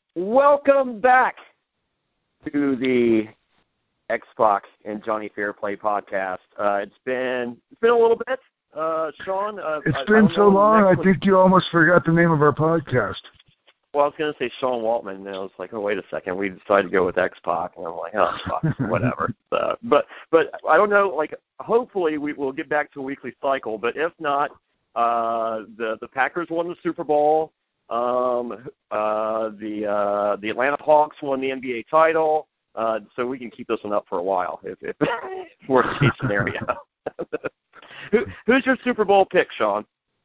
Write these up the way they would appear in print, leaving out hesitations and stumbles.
Welcome back to the Xbox and Johnny Fairplay podcast. It's been a little bit, Sean. It's been so long. I think you almost forgot the name of our podcast. Well, I was going to say Sean Waltman, and I was like, oh, wait a second. We decided to go with X-Pac, and I'm like, oh, fuck, whatever. But I don't know. Like, hopefully we'll get back to a weekly cycle. But if not, the Packers won the Super Bowl. The Atlanta Hawks won the NBA title. So we can keep this one up for a while, if worst case scenario. Who's your Super Bowl pick, Sean?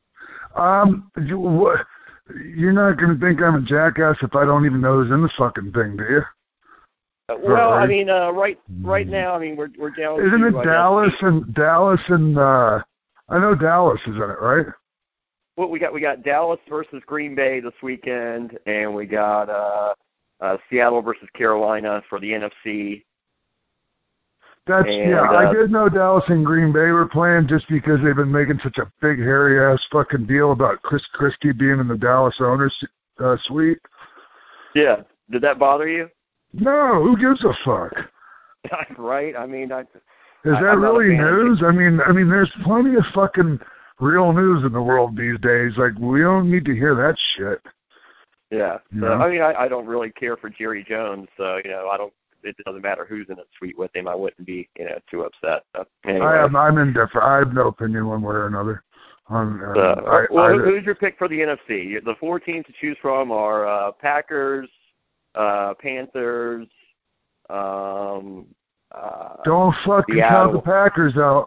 You're not going to think I'm a jackass if I don't even know who's in the fucking thing, do you? Well, I mean, right now, I mean, we're down. Isn't it Dallas and I know Dallas is in it, right? Well, we got Dallas versus Green Bay this weekend, and we got Seattle versus Carolina for the NFC. I did know Dallas and Green Bay were playing just because they've been making such a big, hairy-ass fucking deal about Chris Christie being in the Dallas owners suite. Yeah. Did that bother you? No. Who gives a fuck? Right? I mean, Is that really news? I mean, there's plenty of fucking real news in the world these days. Like, we don't need to hear that shit. Yeah. So, I mean, I don't really care for Jerry Jones, so, it doesn't matter who's in a suite with him. I wouldn't be, too upset. Anyway. I'm indifferent. I have no opinion one way or another. Who's your pick for the NFC? The 4 teams to choose from are Packers, Panthers. Don't fucking count the Packers out.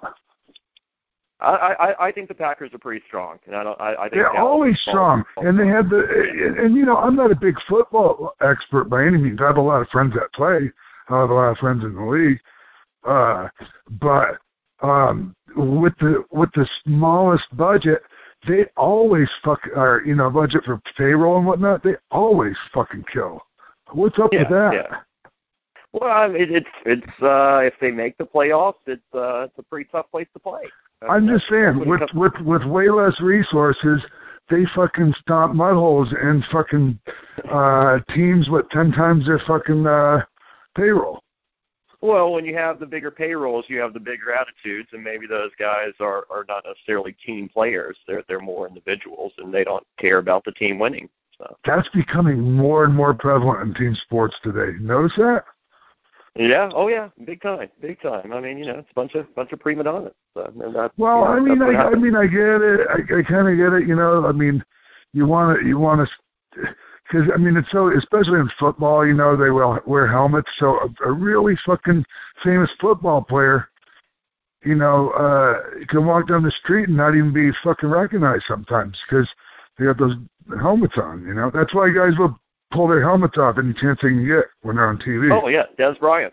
I think the Packers are pretty strong, and I think they're always strong. And they have I'm not a big football expert by any means. I have a lot of friends that play. I have a lot of friends in the league. But with the smallest budget, they always budget for payroll and whatnot. They always fucking kill. What's up with that? Yeah. Well, it's if they make the playoffs, it's a pretty tough place to play. I'm just saying, with way less resources, they fucking stomp mud holes in fucking teams with 10 times their fucking payroll. Well, when you have the bigger payrolls, you have the bigger attitudes, and maybe those guys are not necessarily team players. They're more individuals, and they don't care about the team winning. So. That's becoming more and more prevalent in team sports today. Notice that? Yeah. Oh, yeah. Big time. I mean, it's a bunch of prima donnas. So, I get it. I kind of get it. I mean, you want to, because I mean, it's so, especially in football. They will wear helmets. So a really fucking famous football player, can walk down the street and not even be fucking recognized sometimes because they have those helmets on. That's why guys will pull their helmets off any chance they can get when they're on TV. Oh, yeah, Des Bryant.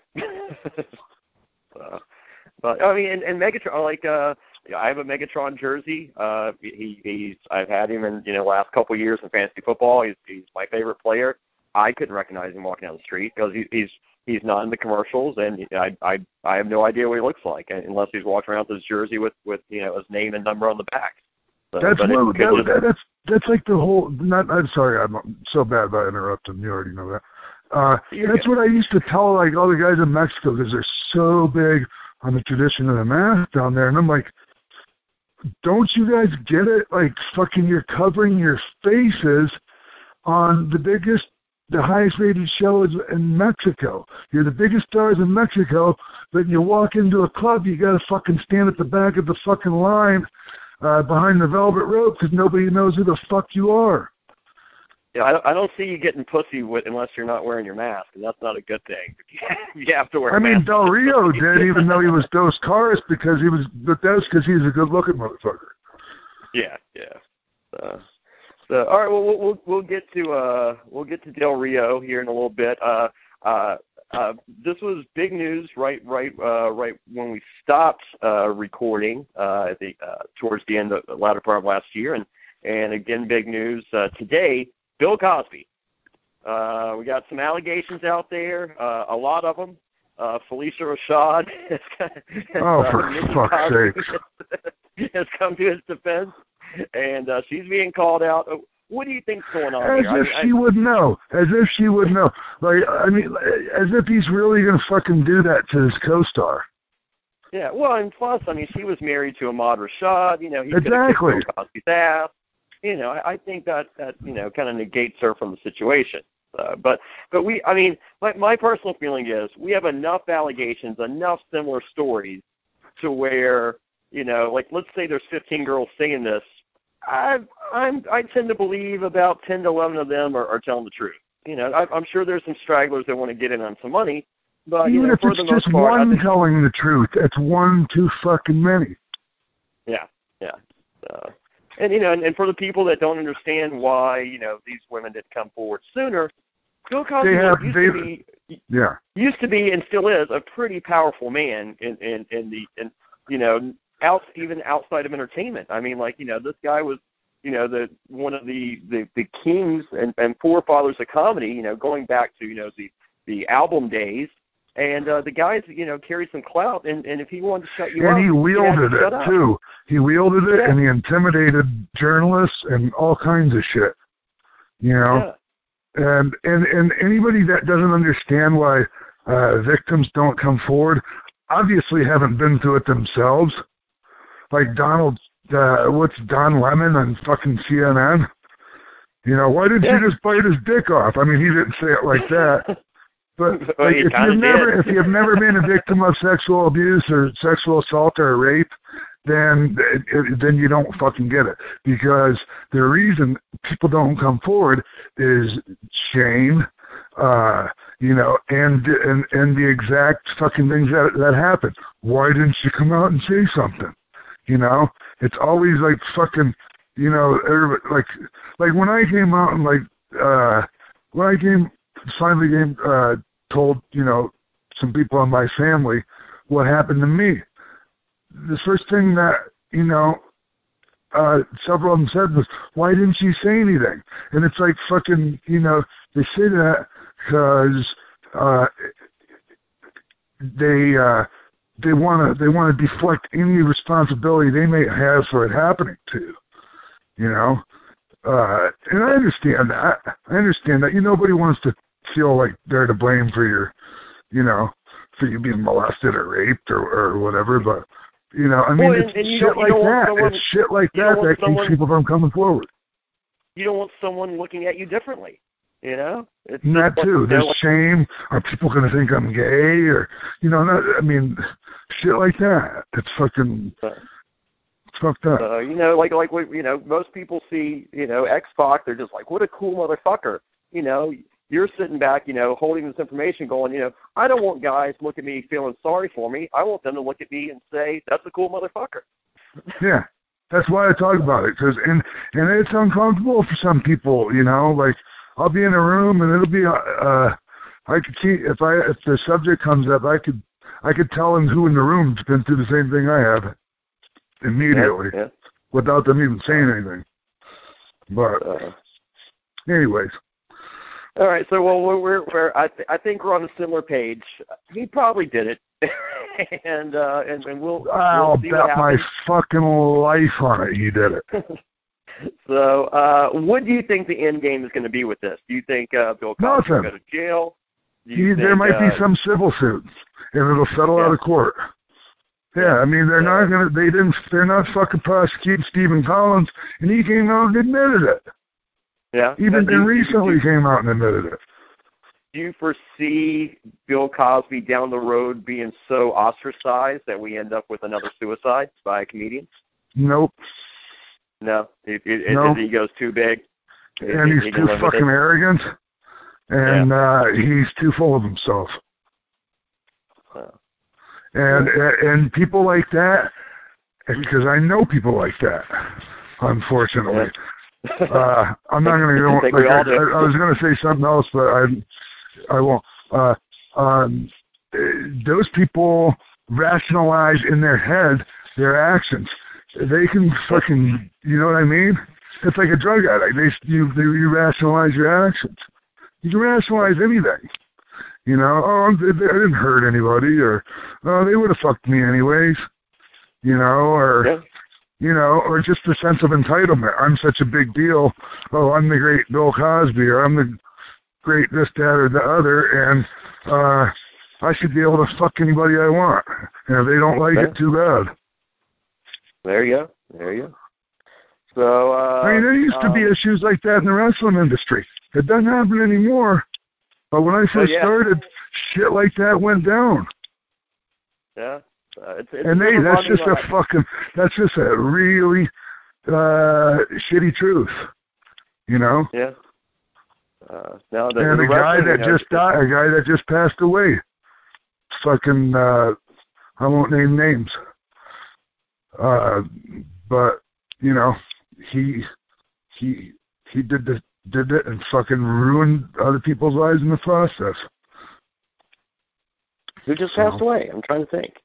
But, I mean, and Megatron, I have a Megatron jersey. I've had him in, last couple of years in fantasy football. He's my favorite player. I couldn't recognize him walking down the street because he's not in the commercials, and I have no idea what he looks like unless he's walking around with his jersey with his name and number on the back. So, that's like the whole. I'm sorry, I'm so bad about interrupting. You already know that. That's what I used to tell like all the guys in Mexico because they're so big on the tradition of the mask down there, and I'm like, don't you guys get it? Like fucking, you're covering your faces on the highest rated shows in Mexico. You're the biggest stars in Mexico, but you walk into a club, you gotta fucking stand at the back of the fucking line. Behind the velvet rope because nobody knows who the fuck you are. Yeah, I don't see you getting pussy unless you're not wearing your mask, and that's not a good thing. You have to wear a mask. I mean, Del Rio did, even though he was Dos Caras, because he's a good-looking motherfucker. Yeah. So all right, well, we'll get to Del Rio here in a little bit. This was big news right when we stopped recording towards the latter part of last year, and again, big news today. Bill Cosby. We got some allegations out there, a lot of them. Felicia Rashad for fuck's sake, has come to his defense, and she's being called out. What do you think's going on here? As if she would know. As if she would know. Like, I mean, as if he's really going to fucking do that to his co-star. Yeah, well, and plus, I mean, she was married to Ahmad Rashad. You know, he could have kicked Bill Cosby's ass. You know, I think that you know, kind of negates her from the situation. But I mean, my personal feeling is we have enough allegations, enough similar stories to where, you know, like, let's say there's 15 girls saying this. I tend to believe about 10 to 11 of them are telling the truth. You know, I'm sure there's some stragglers that want to get in on some money, but even you know, if it's just one telling the truth, it's one too fucking many. Yeah. And you know, and for the people that don't understand why, you know, these women didn't come forward sooner, Bill Cosby used to be and still is a pretty powerful man in you know, even outside of entertainment. I mean, like, you know, this guy was, you know, one of the kings and forefathers of comedy, you know, going back to, you know, the album days. And the guys, you know, carried some clout, and if he wanted to shut you up, and he wielded it too. He wielded it, and he intimidated journalists and all kinds of shit. You know, and anybody that doesn't understand why victims don't come forward, obviously haven't been through it themselves. Like Don Lemon on fucking CNN? You know, why didn't you just bite his dick off? I mean, he didn't say it like that. But like, if you've never been a victim of sexual abuse or sexual assault or rape, then you don't fucking get it. Because the reason people don't come forward is shame, you know, and the exact fucking things that happen. Why didn't you come out and say something? You know, it's always like fucking, you know, everybody, like when I came out and finally told, you know, some people in my family what happened to me. The first thing that, you know, several of them said was, why didn't you say anything? And it's like fucking, you know, they say that because they want to deflect any responsibility they may have for it happening to you, you know. And I understand that. You know, nobody wants to feel like they're to blame for your, you know, for you being molested or raped or whatever, but, you know, I mean, it's shit like that. It's shit like that keeps people from coming forward. You don't want someone looking at you differently, you know? It's that too. There's shame. Are people going to think I'm gay? Or, you know, I mean, shit like that. It's fucking... It's fucked up. You know, like you know, most people see, you know, X-Pac, they're just like, what a cool motherfucker. You know, you're sitting back, you know, holding this information going, you know, I don't want guys look at me feeling sorry for me. I want them to look at me and say, that's a cool motherfucker. Yeah, that's why I talk about it. And it's uncomfortable for some people, you know, like I'll be in a room and it'll be, I could see, if the subject comes up, I could tell them who in the room's been through the same thing I have immediately without them even saying anything. But anyways. All right, so I think we're on a similar page. He probably did it, and we'll see bet my fucking life on it. He did it. So, what do you think the end game is going to be with this? Do you think Bill Cosby will go to jail? There might be some civil suits, and it'll settle out of court. Yeah, I mean they're not fucking prosecuting Stephen Collins, and he came out and admitted it. Yeah. Even recently came out and admitted it. Do you foresee Bill Cosby down the road being so ostracized that we end up with another suicide by a comedian? Nope. No? He goes too big? And he's too fucking arrogant, and he's too full of himself. And people like that, because I know people like that, unfortunately. I'm not going to go. I was going to say something else, but I won't. Those people rationalize in their head their actions. They can fucking, you know what I mean? It's like a drug addict. You rationalize your actions. You can rationalize anything. You know, I didn't hurt anybody, or they would have fucked me anyways. You know, or you know, or just a sense of entitlement. I'm such a big deal. Oh, I'm the great Bill Cosby, or I'm the great this, that, or the other, and I should be able to fuck anybody I want. And if they don't like it, too bad. There you go. So, I mean, there used to be issues like that in the wrestling industry. It doesn't happen anymore. But when I first started, shit like that went down. Yeah. That's just a really shitty truth, you know? Yeah. A guy that just passed away, fucking, I won't name names, but, you know, he did it and fucking ruined other people's lives in the process. Who just passed away? I'm trying to think.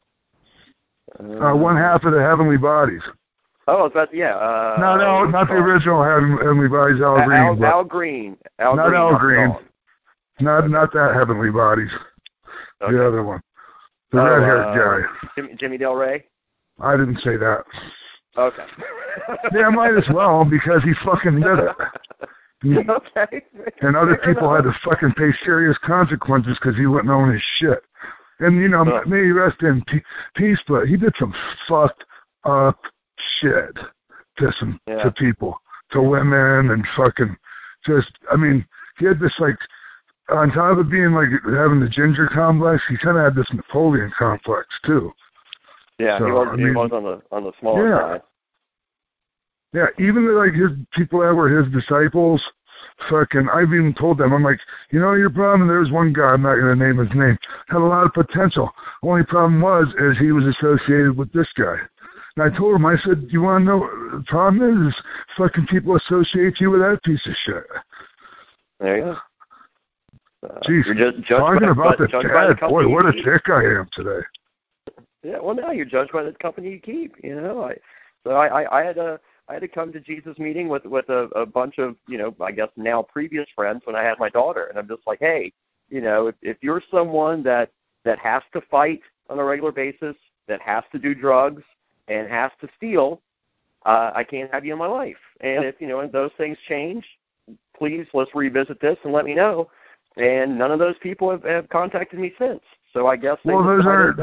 One half of the Heavenly Bodies. Oh, that's No, not the original Heavenly Bodies. Al Green. Al Green. Not Al Green. Not that Heavenly Bodies. Okay. The other one. The red-haired guy. Jimmy Del Rey? I didn't say that. Okay. Yeah, might as well, because he fucking did it. Okay. And other people had to fucking pay serious consequences because he wouldn't own his shit. And, you know, may he rest in peace, but he did some fucked up shit to people, to women, and fucking just, I mean, he had this, like, on top of being, like, having the ginger complex, he kind of had this Napoleon complex, too. Yeah, so, he was on the smaller side. Yeah, even like his people that were his disciples, fucking, I've even told them, I'm like, you know your problem? There's one guy, I'm not going to name his name, had a lot of potential. Only problem is he was associated with this guy. And I told him, I said, you want to know what the problem is fucking people associate you with that piece of shit. There you go. Jeez, talking about the dead, boy, what a dick I am today. Yeah, well, now you're judged by the company you keep, you know. I had to come to Jesus meeting with a bunch of, you know, I guess now previous friends when I had my daughter, and I'm just like, hey, you know, if you're someone that has to fight on a regular basis, that has to do drugs, and has to steal, I can't have you in my life. And if, you know, if those things change, please, let's revisit this and let me know. And none of those people have contacted me since. So I guess those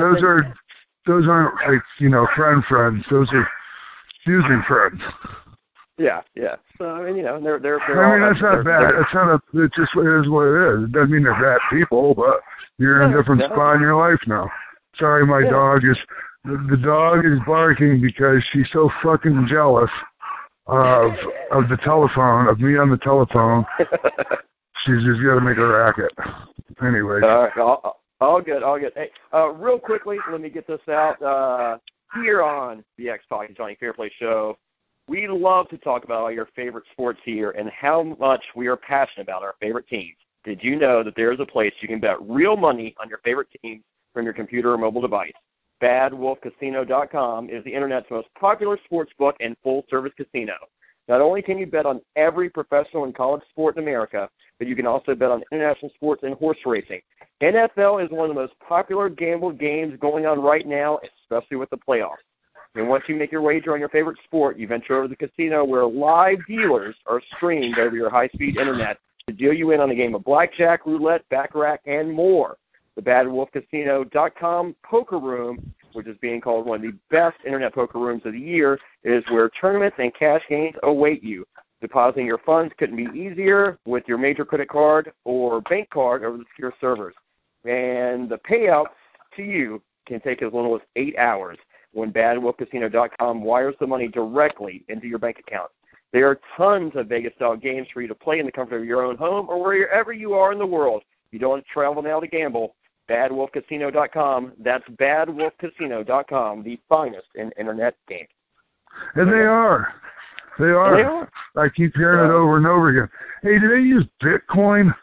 aren't like, you know, friends. Those are using friends. Yeah. So I mean, you know, they're. I mean, that's not bad. It just is what it is. It doesn't mean they're bad people, but you're in a different spot in your life now. Sorry, my dog is. The dog is barking because she's so fucking jealous of the telephone, of me on the telephone. She's just got to make a racket. Anyway. All good. Hey, real quickly, let me get this out. Here on the X-Pac Johnny Fairplay Show, we love to talk about all your favorite sports here and how much we are passionate about our favorite teams. Did you know that there is a place you can bet real money on your favorite teams from your computer or mobile device? BadWolfCasino.com is the Internet's most popular sports book and full-service casino. Not only can you bet on every professional and college sport in America, but you can also bet on international sports and horse racing. NFL is one of the most popular gambled games going on right now, especially with the playoffs. And once you make your wager on your favorite sport, you venture over to the casino where live dealers are streamed over your high-speed internet to deal you in on a game of blackjack, roulette, baccarat, and more. The BadWolfCasino.com poker room, which is being called one of the best internet poker rooms of the year, is where tournaments and cash games await you. Depositing your funds couldn't be easier with your major credit card or bank card over the secure servers. And the payouts to you can take as little as 8 hours when BadWolfCasino.com wires the money directly into your bank account. There are tons of Vegas-style games for you to play in the comfort of your own home or wherever you are in the world. If you don't want to travel now to gamble, BadWolfCasino.com. That's BadWolfCasino.com, the finest in internet games. And they are. They are. I keep hearing it over and over again. Hey, do they use Bitcoin?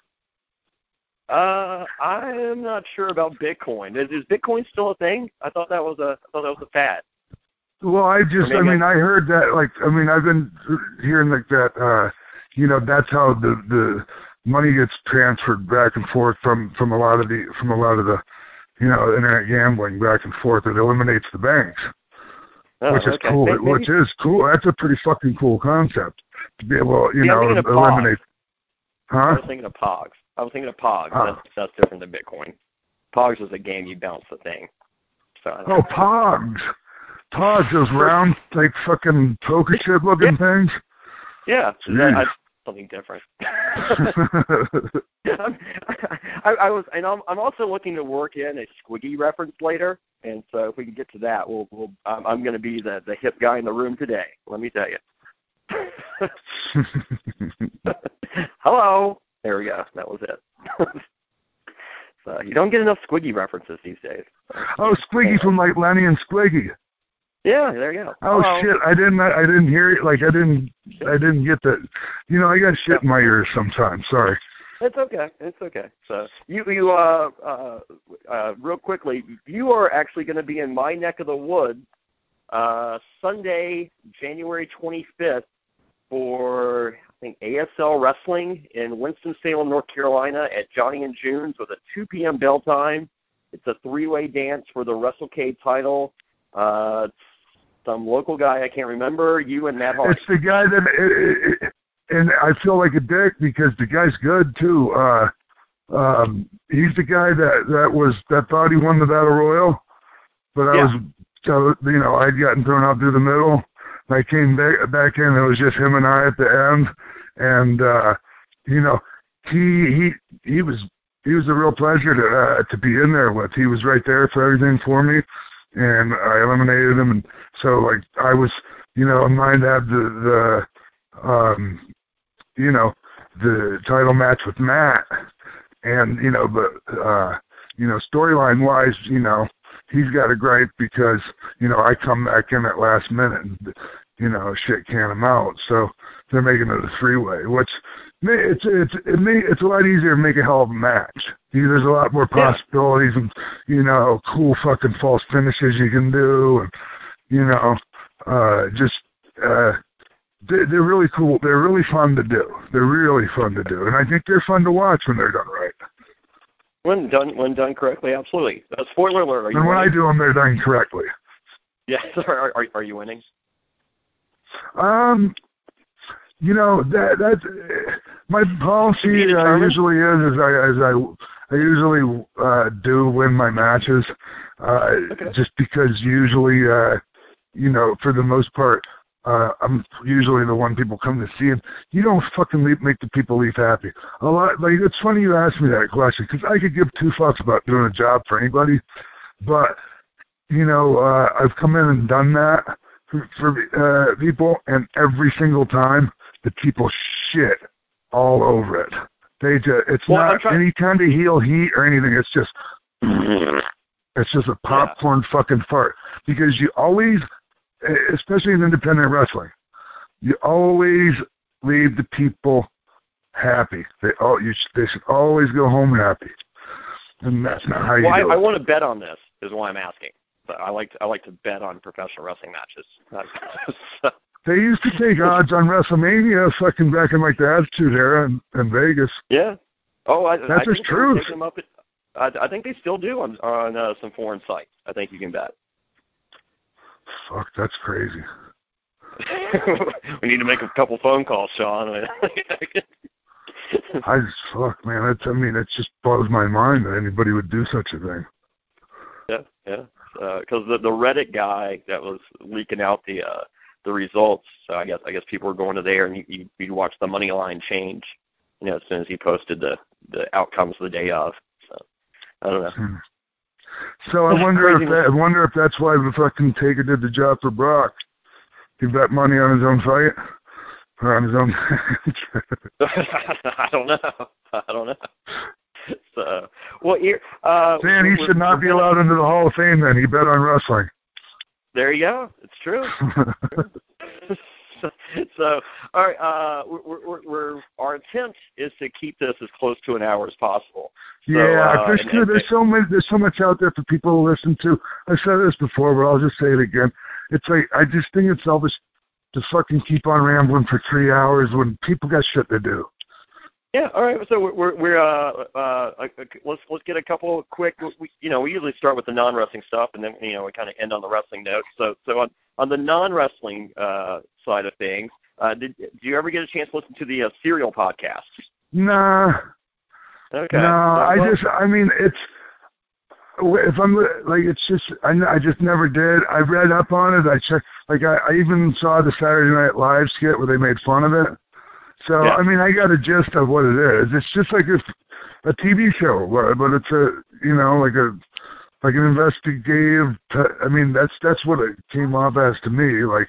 I am not sure about Bitcoin. Is Bitcoin still a thing? I thought that was a fad. Well, I heard that. Like, I mean, I've been hearing like that. You know, that's how the money gets transferred back and forth from a lot of the, you know, internet gambling back and forth. It eliminates the banks. Oh, which is okay. cool. Maybe, Which is cool. That's a pretty fucking cool concept to be able, see, I'm thinking of eliminate. Pogs. I Huh? was thinking of Pogs. Oh. That's different than Bitcoin. Pogs is a game you bounce the thing. So I don't Oh, know. Pogs. Pogs, those round, like fucking poker chip looking things. Yeah, Jeez. something different. I'm also looking to work in a Squiggy reference later, and so if we can get to that, I'm going to be the hip guy in the room today. Let me tell you. Hello. There we go. That was it. So you don't get enough Squiggy references these days. Oh, Squiggy from like Lenny and Squiggy. Yeah, there you go. Oh Hello. shit! I didn't hear it. Like I didn't get that. I got shit in my ears sometimes. Sorry. It's okay. So you real quickly, you are actually going to be in my neck of the woods Sunday, January 25th for I think ASL Wrestling in Winston-Salem, North Carolina at Johnny and June's with a 2 p.m. bell time. It's a 3-way dance for the WrestleCade title. Some local guy I can't remember. You and Matt Hart. It's the guy that, and I feel like a dick because the guy's good too. He's the guy that thought he won the Battle Royal, but I'd gotten thrown out through the middle. And I came back in. It was just him and I at the end, and he was a real pleasure to be in there with. He was right there for everything for me, and I eliminated him. And so like I was, in mind to have the title match with Matt, and storyline wise, he's got a gripe because I come back in at last minute and shit can him out, so they're making it a 3-way, which it's a lot easier to make a hell of a match. There's a lot more possibilities and cool fucking false finishes you can do, and they're really cool. They're really fun to do. And I think they're fun to watch when they're done right. When done correctly, absolutely. Spoiler alert: are you and when winning? I do them, they're done correctly. Yes. Are you winning? That's my policy. Usually is I usually do win my matches, just because usually for the most part I'm usually the one people come to see, and you don't fucking make the people leave happy. A lot, like, it's funny you asked me that question because I could give 2 fucks about doing a job for anybody, but I've come in and done that for people, and every single time the people shit all over it. It's not any kind of heel heat or anything. It's just a popcorn fucking fart, because you always, especially in independent wrestling, you always leave the people happy. They should always go home happy, and that's not how you do it. I want to bet on this, is why I'm asking. So I like to bet on professional wrestling matches. They used to take odds on WrestleMania fucking back in like the Attitude Era in Vegas. Yeah. Oh, that's just truth. I think they still do on some foreign sites. I think you can bet. Fuck, that's crazy. We need to make a couple phone calls, Sean. Fuck, man. It just blows my mind that anybody would do such a thing. Yeah. Because the Reddit guy that was leaking out the results, so I guess people were going to there, and you'd watch the money line change, as soon as he posted the outcomes the day of. So I don't know. So I wonder if that's why the fucking Taker did the job for Brock. He bet money on his own fight, or on his own match. I don't know. So, well, Dan, he should not be allowed into the Hall of Fame. Then he bet on wrestling. There you go. It's true. So, all right. Our intent is to keep this as close to an hour as possible. Yeah, there's so much out there for people to listen to. I said this before, but I'll just say it again. It's like, I just think it's selfish to fucking keep on rambling for 3 hours when people got shit to do. Yeah. All right. So let's get a couple of quick. We usually start with the non-wrestling stuff, and then we kind of end on the wrestling note. So on the non-wrestling side of things, did you ever get a chance to listen to the Serial podcast? Nah. Okay. No, I mean, it's, if I'm, like, it's just, I just never did. I read up on it. I checked, like, I even saw the Saturday Night Live skit where they made fun of it. So, yeah. I mean, I got a gist of what it is. It's just like a TV show, but it's like an investigative, I mean, that's what it came off as to me, like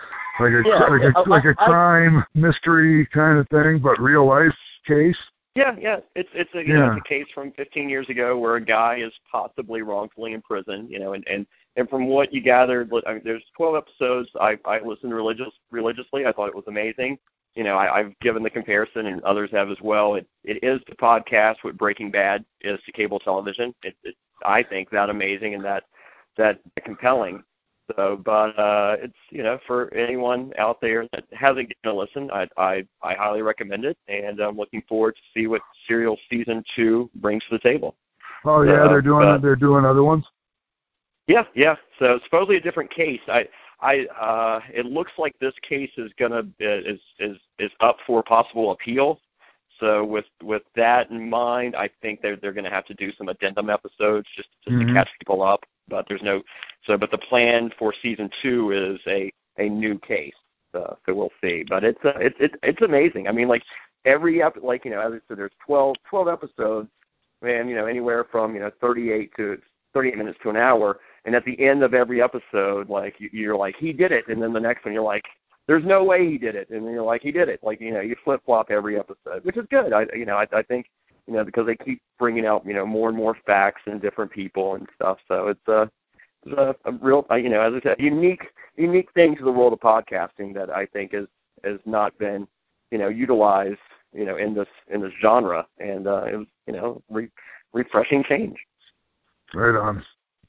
a crime mystery kind of thing, but real life case. Yeah. It's a case from 15 years ago where a guy is possibly wrongfully imprisoned, and from what you gathered, I mean, there's 12 episodes. I listened religiously. I thought it was amazing. I've given the comparison, and others have as well. It is to podcast what Breaking Bad is to cable television. I think that amazing and that compelling. So, but it's for anyone out there that hasn't given a listen, I highly recommend it, and I'm looking forward to see what Serial season 2 brings to the table. Oh yeah, they're doing other ones. Yeah. So supposedly a different case. It looks like this case is is up for possible appeal. So with that in mind, I think they're going to have to do some addendum episodes just to catch people up. But but the plan for season 2 is a new case. So we'll see. But it's amazing. I mean, like every as I said, there's 12 episodes, and anywhere from 38 minutes to an hour. And at the end of every episode, like you're like, he did it, and then the next one you're like, there's no way he did it, and then you're like, he did it. Like you flip flop every episode, which is good. I think because they keep bringing out more and more facts and different people and stuff. So it's a real as I said, unique thing to the world of podcasting that I think has not been utilized in this genre, and it was refreshing change. Right on.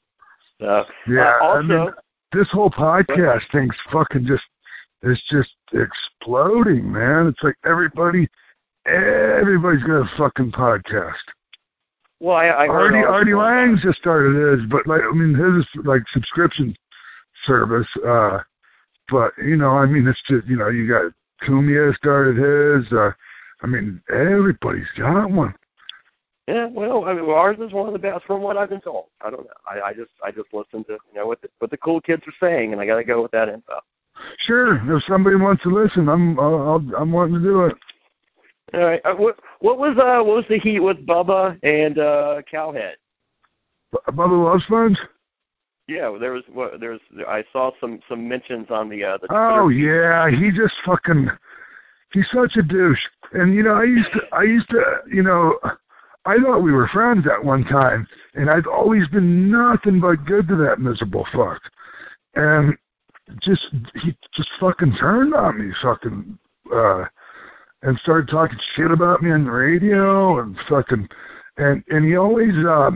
Also, I mean, this whole podcast thing's fucking it's just exploding, man. It's like everybody's got a fucking podcast. Well, I heard Artie Lang just started his, but his is like subscription service. But I mean, it's just you got Cumia started his. Everybody's got one. Yeah, well, ours is one of the best from what I've been told. I don't know. I just listen to what the cool kids are saying, and I got to go with that info. Sure, if somebody wants to listen, I'm wanting to do it. All right. What was the heat with Bubba and Cowhead? Bubba Love Sponge? Yeah, I saw some mentions on the Oh yeah, he just fucking, he's such a douche. And I used to I thought we were friends at one time, and I've always been nothing but good to that miserable fuck. And he just fucking turned on me, fucking, and started talking shit about me on the radio, and fucking, and he always,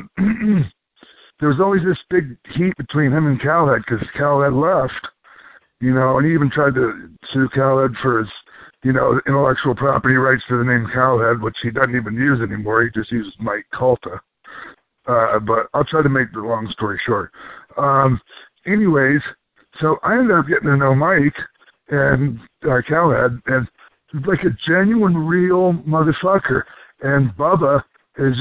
there was always this big heat between him and Cowhead, because Cowhead left, and he even tried to sue Cowhead for his, intellectual property rights to the name Cowhead, which he doesn't even use anymore. He just uses Mike Calta. But I'll try to make the long story short. Anyways, so I ended up getting to know Mike and Cowhead, and he's like a genuine, real motherfucker. And Bubba is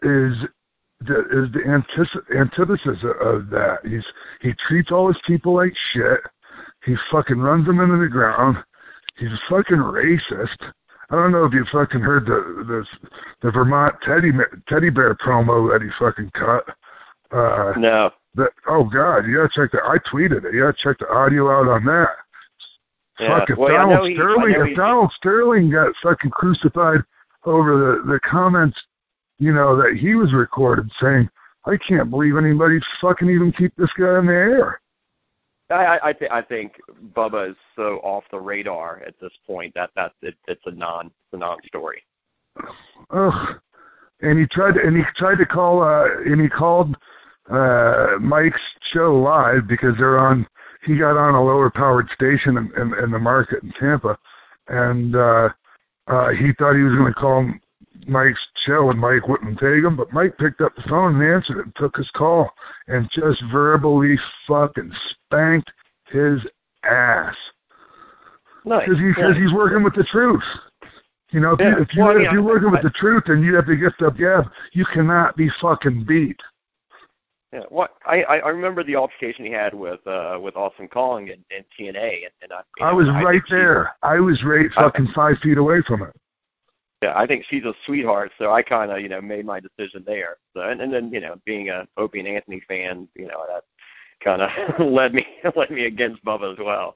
the antithesis of that. He treats all his people like shit. He fucking runs them into the ground. He's fucking racist. I don't know if you fucking heard the Vermont teddy bear promo that he fucking cut. No. Oh God, you gotta check that. I tweeted it. You gotta check the audio out on that. Yeah. Fuck, if Donald Sterling got fucking crucified over the comments, that he was recorded saying, I can't believe anybody's fucking even keep this guy in the air. I think Bubba is so off the radar at this point that it's a non-story. Ugh. And he tried to call and he called Mike's show live because he got on a lower powered station in the market in Tampa, and He thought he was going to call Mike's show and Mike wouldn't take him, but Mike picked up the phone and answered it and took his call and just verbally fucking spanked his ass. Nice. Because he's working with the truth. You know, if you're working with the truth and you have the gift of gab, you cannot be fucking beat. Yeah, I remember the altercation he had with Awesome Kong and TNA, and I was right there. I was right fucking 5 feet away from it. Yeah, I think she's a sweetheart, so I kind of made my decision there. So and then being a Opie and Anthony fan, that kind of led me against Bubba as well.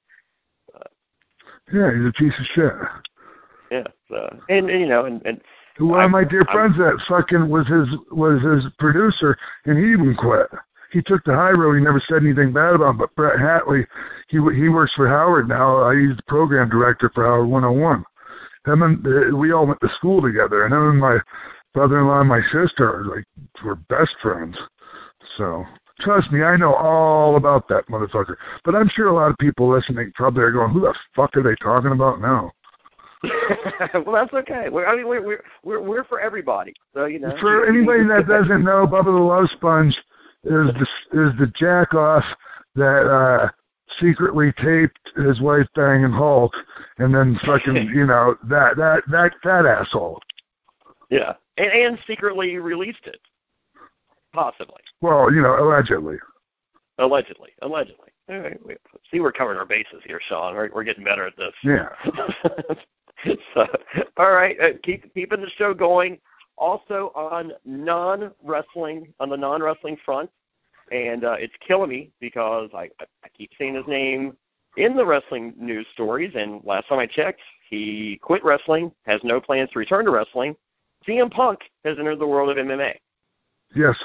Yeah, he's a piece of shit. Yeah, so, and one of my dear friends that fucking was his producer, and he even quit. He took the high road. He never said anything bad about him. But Brett Hatley, he works for Howard now. He's the program director for Howard 101. We all went to school together, and him and my brother-in-law and my sister were best friends. So trust me, I know all about that motherfucker. But I'm sure a lot of people listening probably are going, "Who the fuck are they talking about now?" Well, that's okay. We're for everybody. So For anybody that doesn't know, Bubba the Love Sponge is the jack off that secretly taped his wife banging Hulk, and then fucking that asshole. Yeah, and secretly released it, possibly. Well, allegedly. Allegedly. All right, see, we're covering our bases here, Sean. We're getting better at this. Yeah. So, all right, keeping the show going. Also on the non-wrestling front, and it's killing me because I keep seeing his name in the wrestling news stories. And last time I checked, he quit wrestling, has no plans to return to wrestling. CM Punk has entered the world of MMA. Yes.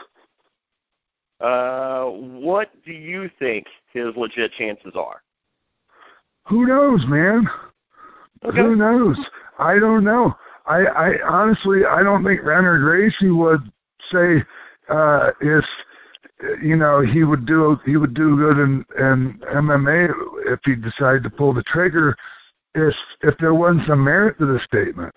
What do you think his legit chances are? Who knows, man? Okay. Who knows? I don't know. I honestly, I don't think Renner Gracie would say if he would do good in MMA if he decided to pull the trigger if there wasn't some merit to the statement.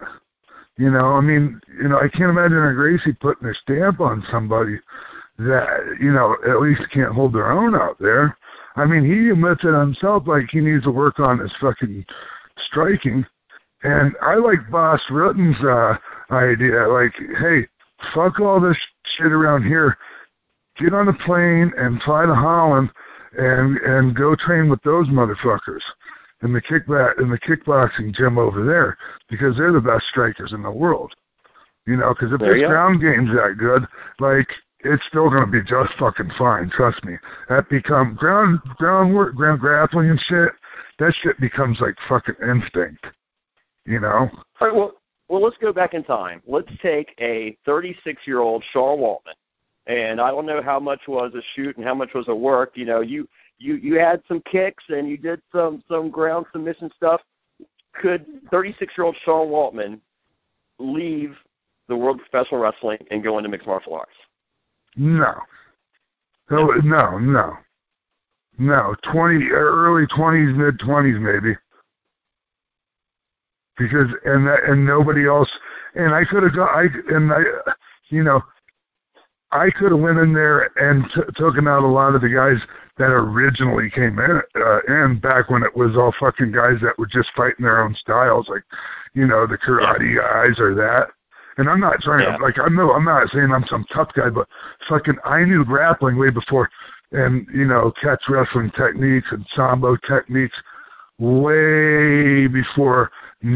I can't imagine a Gracie putting their stamp on somebody that at least can't hold their own out there. I mean, he admits it himself, like he needs to work on his fucking striking. And I like Boss Rutten's idea, like, hey, fuck all this shit around here. Get on a plane and fly to Holland and go train with those motherfuckers in the kickboxing gym over there, because they're the best strikers in the world. Because if this ground game's that good, it's still going to be just fucking fine. Trust me. That becomes groundwork, ground grappling and shit. That shit becomes like fucking instinct. All right, well, let's go back in time. Let's take a 36-year-old Sean Waltman, and I don't know how much was a shoot and how much was a work. You had some kicks and you did some ground submission stuff. Could 36-year-old Sean Waltman leave the world of professional wrestling and go into mixed martial arts? No. 20, early 20s, mid 20s maybe. Because and nobody else, and I could have I could have went in there and taken out a lot of the guys that originally came in back when it was all fucking guys that were just fighting their own styles, like the karate guys or that. And I'm not trying to I'm not saying I'm some tough guy, but fucking I knew grappling way before, and catch wrestling techniques and sambo techniques way before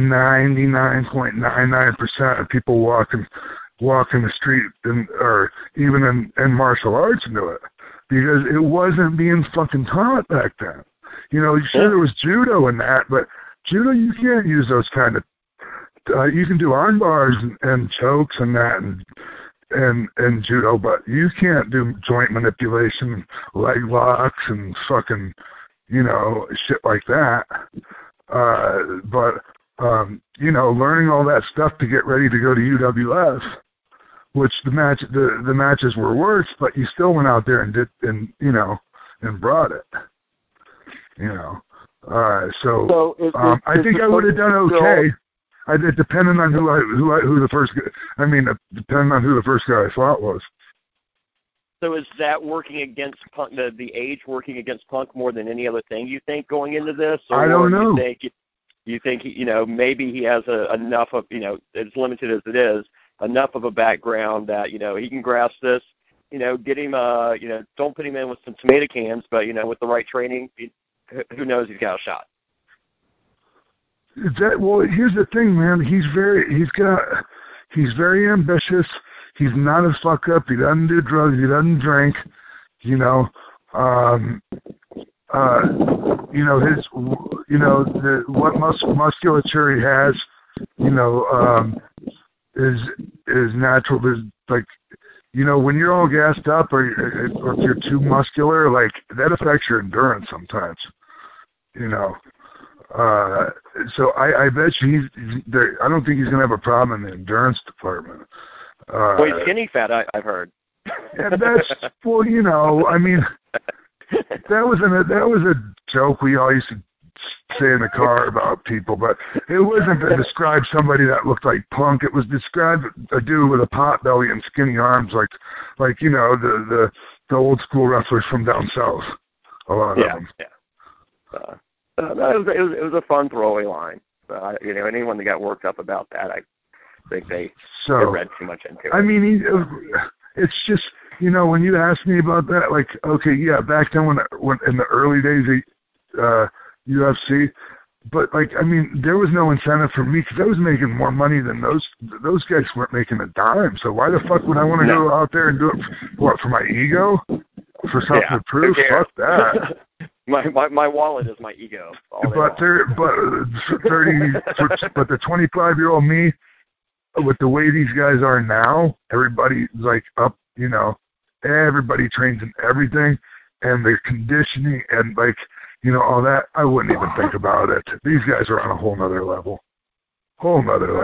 99.99% of people walking the street or even in martial arts knew it, because it wasn't being fucking taught back then. Sure there was judo and that, but judo you can't use those kind of. You can do arm bars and chokes and that and judo, but you can't do joint manipulation, leg locks, and fucking shit like that. But learning all that stuff to get ready to go to UWF, which the matches were worse, but you still went out there and did and brought it. So I think I would have done okay. Depending on who the first. I mean, depending on who the first guy I fought was. So is that working against Punk? The age working against Punk more than any other thing you think going into this? Or I don't know. You think maybe he has enough of as limited as it is, enough of a background that he can grasp this. Get him don't put him in with some tomato cans, but with the right training, who knows, he's got a shot. Well, here's the thing, man. He's very ambitious. He's not a fuck up. He doesn't do drugs. He doesn't drink. What musculature he has, is natural. There's when you're all gassed up or if you're too muscular, that affects your endurance sometimes. So I bet you he's there. I don't think he's gonna have a problem in the endurance department. Well, he's skinny fat, I've heard. And that's I mean, that was a joke we all used to say in the car about people, but it wasn't to describe somebody that looked like Punk. It was described a dude with a pot belly and skinny arms, like the old school wrestlers from down south. A lot of them. Yeah. It was a fun throwaway line. Anyone that got worked up about that, I think they read too much into it. I mean, it's just when you ask me about that, okay, yeah, back then when in the early days of UFC, but I mean, there was no incentive for me because I was making more money than those guys weren't making a dime. So why the fuck would I want to go out there and do it? For my ego? For something to prove? Fuck that. My wallet is my ego. But the 25-year-old me, with the way these guys are now, everybody's up. Everybody trains in everything, and the conditioning and all that. I wouldn't even think about it. These guys are on a whole nother level. All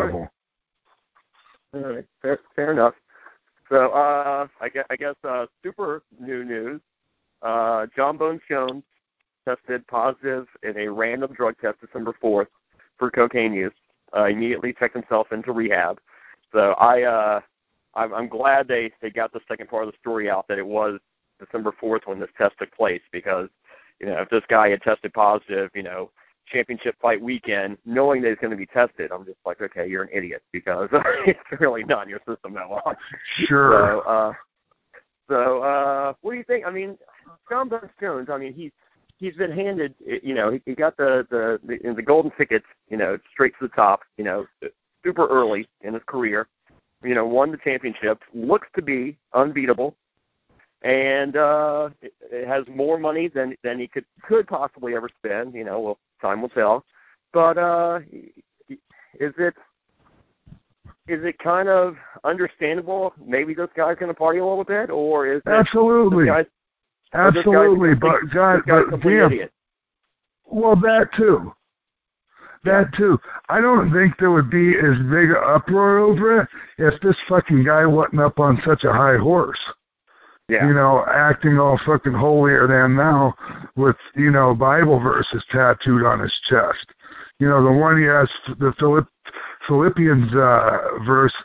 right. Fair enough. So I guess super new news. John Bones Jones tested positive in a random drug test December 4th for cocaine use. Immediately checked himself into rehab. So I'm glad they got the second part of the story out, that it was December 4th when this test took place, because if this guy had tested positive, championship fight weekend, knowing that he's going to be tested, I'm just like, okay, you're an idiot, because it's really not in your system that long. Sure. So what do you think? I mean, John Bones Jones, I mean, he's been handed, he got the golden tickets, straight to the top, super early in his career, won the championship, looks to be unbeatable, and it has more money than he could possibly ever spend. Well, time will tell. But is it kind of understandable? Maybe this guy's going to party a little bit, or is it absolutely, absolutely? But damn, well, that too. I don't think there would be as big an uproar over it if this fucking guy wasn't up on such a high horse. Yeah. Acting all fucking holier than thou with, Bible verses tattooed on his chest. The one he has, the Philippians verse,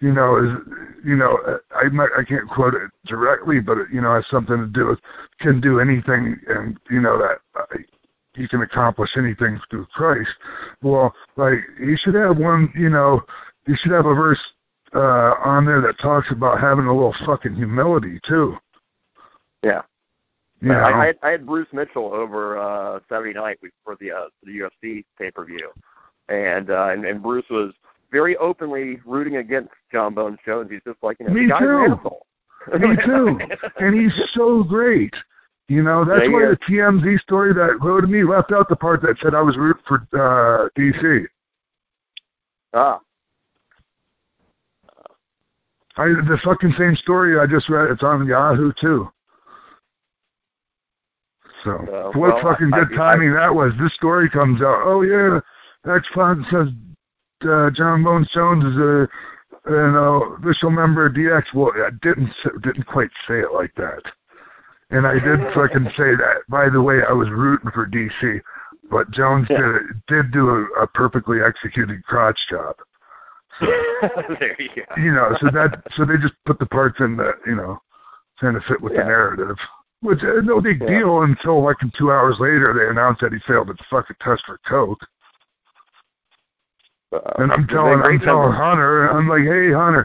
I can't quote it directly, but it, has something to do with, can do anything, and, that you can accomplish anything through Christ. Well, he should have one, you should have a verse on there that talks about having a little fucking humility too. Yeah. I had Bruce Mitchell over Saturday night for the UFC pay-per-view, and Bruce was very openly rooting against John Bones Jones. He's just like, me too. Me too. And he's so great. That's why the TMZ story that wrote to me left out the part that said I was rooting for DC. The fucking same story I just read. It's on Yahoo too. So what fucking good timing that was. This story comes out. Oh yeah, X-Files says John Bones Jones is an official member of DX. Well, I didn't quite say it like that. And I did fucking say that. By the way, I was rooting for DC. but Jones did do a perfectly executed crotch job. So, there you go. So they just put the parts in that, kind of fit with the narrative. Which is no big deal until like 2 hours later they announced that he failed at the fucking test for coke. And I'm telling Hunter, I'm like, hey Hunter,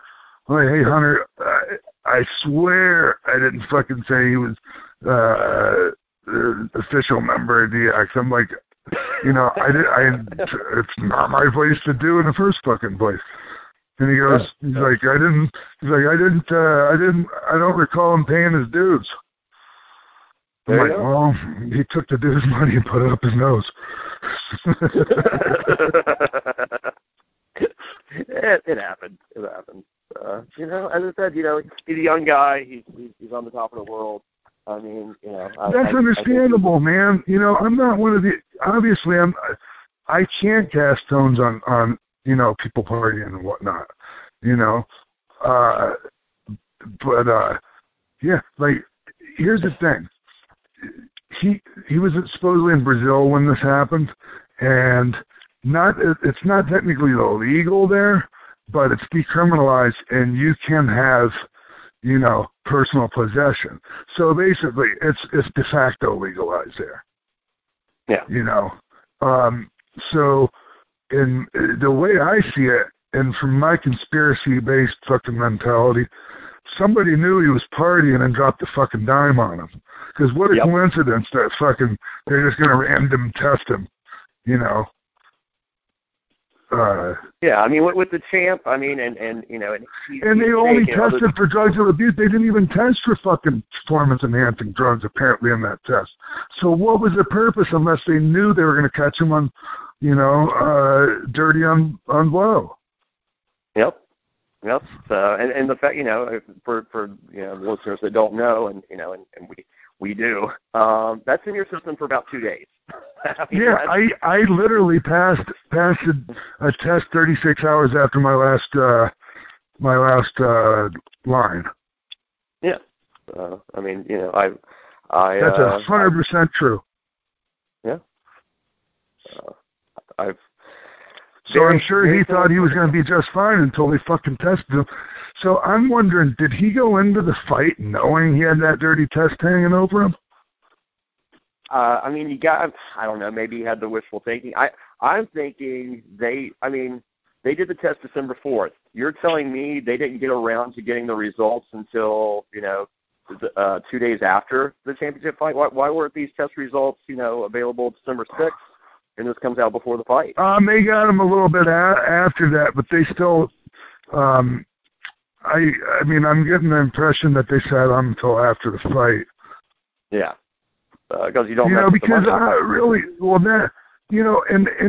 I swear I didn't fucking say he was the official member of DX. I'm like, it's not my place to do in the first fucking place. And he goes, I don't recall him paying his dues. I'm like, well, he took the dues money and put it up his nose. It happened. As I said, he's a young guy. He's on the top of the world. I mean, that's understandable, man. I'm not one of the. Obviously, I can't cast stones on people partying and whatnot. But like here's the thing. He was supposedly in Brazil when this happened, and it's not technically illegal there, but it's decriminalized, and you can have, personal possession. So basically, it's de facto legalized there. Yeah. So in the way I see it, and from my conspiracy-based fucking mentality, somebody knew he was partying and dropped a fucking dime on him. Because what a coincidence that fucking they're just gonna random test him, I mean, with the champ, I mean, and they only tested for drugs of abuse. They didn't even test for fucking performance-enhancing drugs, apparently, in that test. So what was the purpose unless they knew they were going to catch him on, dirty on blow? Yep. And the fact, for listeners that don't know, and we do, that's in your system for about 2 days. I literally passed a test 36 hours after my last line. Yeah. I mean, I that's 100% true. Yeah. So I'm sure he thought he was going to be just fine until they fucking tested him. So I'm wondering, did he go into the fight knowing he had that dirty test hanging over him? I mean, I don't know, maybe he had the wishful thinking. I'm thinking they did the test December 4th. You're telling me they didn't get around to getting the results until, 2 days after the championship fight? Why weren't these test results, available December 6th? And this comes out before the fight. They got him a little bit after that, but they still, I mean, I'm getting the impression that they sat on until after the fight. Yeah, because you don't. Because really, well, that in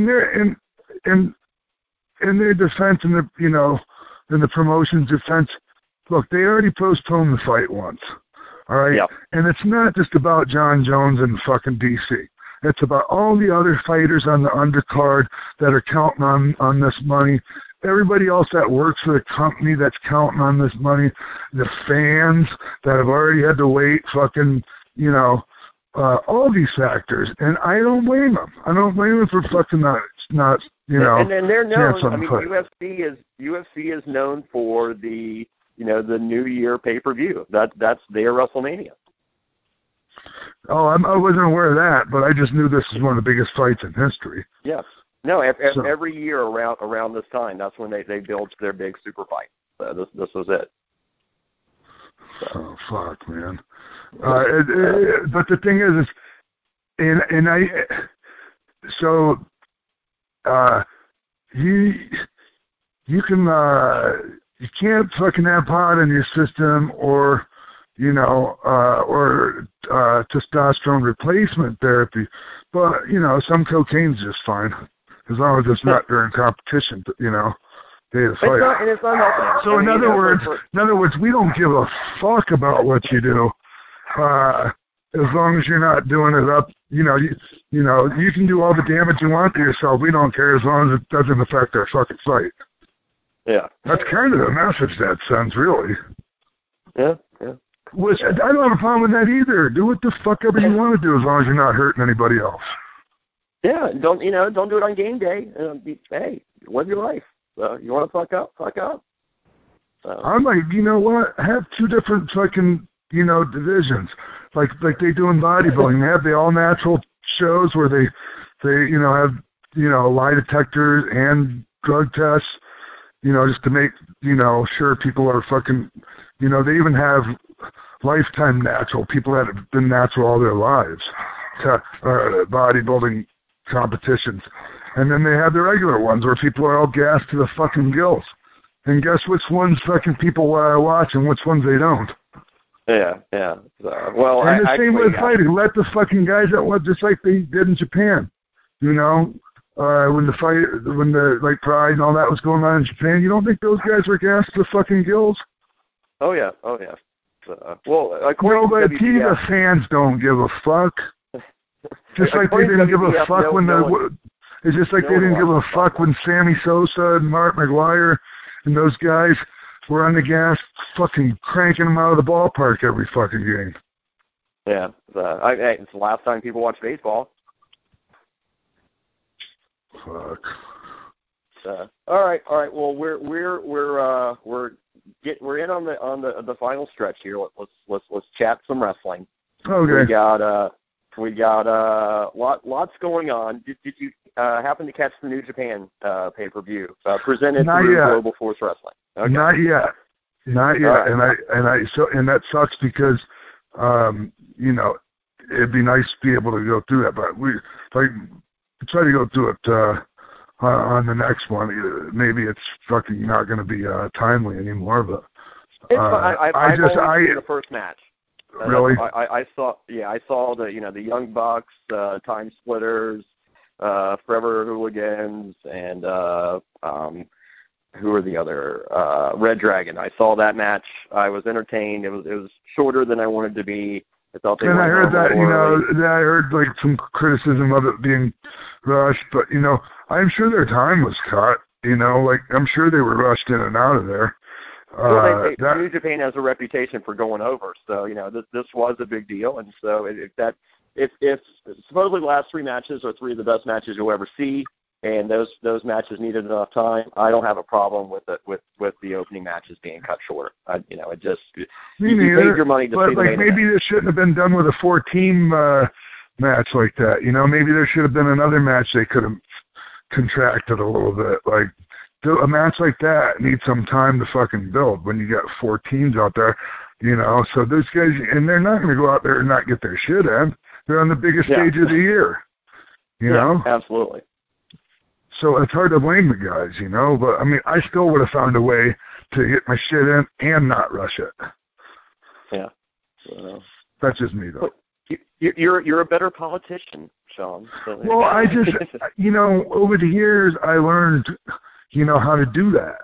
their defense, and in the promotion's defense, look, they already postponed the fight once. All right, yep. And it's not just about John Jones and fucking DC. It's about all the other fighters on the undercard that are counting on this money. Everybody else that works for the company that's counting on this money. The fans that have already had to wait fucking, all these factors. And I don't blame them. I don't blame them for fucking not. And then they're known. I mean, UFC is known for the New Year pay-per-view. That's their WrestleMania. Oh, I wasn't aware of that, but I just knew this was one of the biggest fights in history. Yes. No, every year around this time, that's when they build their big super fight. This was it. So. Oh, fuck, man. But the thing is you can't fucking have pot in your system or testosterone replacement therapy, but some cocaine's just fine as long as it's not during competition. Day of the fight. It's not helping. So in other words, we don't give a fuck about what you do, as long as you're not doing it up. You can do all the damage you want to yourself. We don't care as long as it doesn't affect our fucking fight. Yeah, that's kind of the message that sends, really. Yeah. Which I don't have a problem with that either. Do what the fuck ever you want to do as long as you're not hurting anybody else. Yeah, don't do it on game day. Hey, live your life. You want to fuck up, fuck up. I'm like, you know what? Have two different fucking, divisions. Like they do in bodybuilding. They have the all natural shows where they have, lie detectors and drug tests, just to make, sure people are fucking, they even have lifetime natural, people that have been natural all their lives, bodybuilding competitions. And then they have the regular ones where people are all gassed to the fucking gills. And guess which ones fucking people watch and which ones they don't. Yeah. Well, and the same with fighting. Let the fucking guys that want, just like they did in Japan. When the Pride and all that was going on in Japan, you don't think those guys were gassed to the fucking gills? Oh yeah. The fans don't give a fuck. Just like they didn't give a fuck it's just like they didn't give a fuck when Sammy Sosa and Mark McGwire and those guys were on the gas, fucking cranking them out of the ballpark every fucking game. Yeah, it's the last time people watch baseball. Fuck. All right. Well, we're in on the final stretch here. Let's chat some wrestling. Okay. We got lots going on. Did you happen to catch the New Japan pay-per-view presented through Global Force Wrestling? Okay. Not yet. Right. And that sucks because it'd be nice to be able to go through that, but we try to go through it on the next one. Maybe it's fucking not going to be timely anymore, but I've only seen the first match. Really? I saw the Young Bucks, Time Splitters, Forever Hooligans, and who are the other? Red Dragon. I saw that match. I was entertained. It was shorter than I wanted to be. I thought they. And I heard that I heard like some criticism of it being rushed, but I'm sure their time was cut. I'm sure they were rushed in and out of there. Well, New Japan has a reputation for going over, so this was a big deal, and so if supposedly the last three matches are three of the best matches you'll ever see, and those matches needed enough time, I don't have a problem with the opening matches being cut shorter. You paid your money to see the main maybe this shouldn't have been done with a 4-team match like that. Maybe there should have been another match they could have contracted a little bit, like. A match like that needs some time to fucking build when you got 4 teams out there, so those guys, and they're not going to go out there and not get their shit in. They're on the biggest stage of the year, you know? Absolutely. So it's hard to blame the guys, but I mean, I still would have found a way to get my shit in and not rush it. Yeah. That's just me, though. You're a better politician, Sean. So. Well, I just, over the years, I learned how to do that.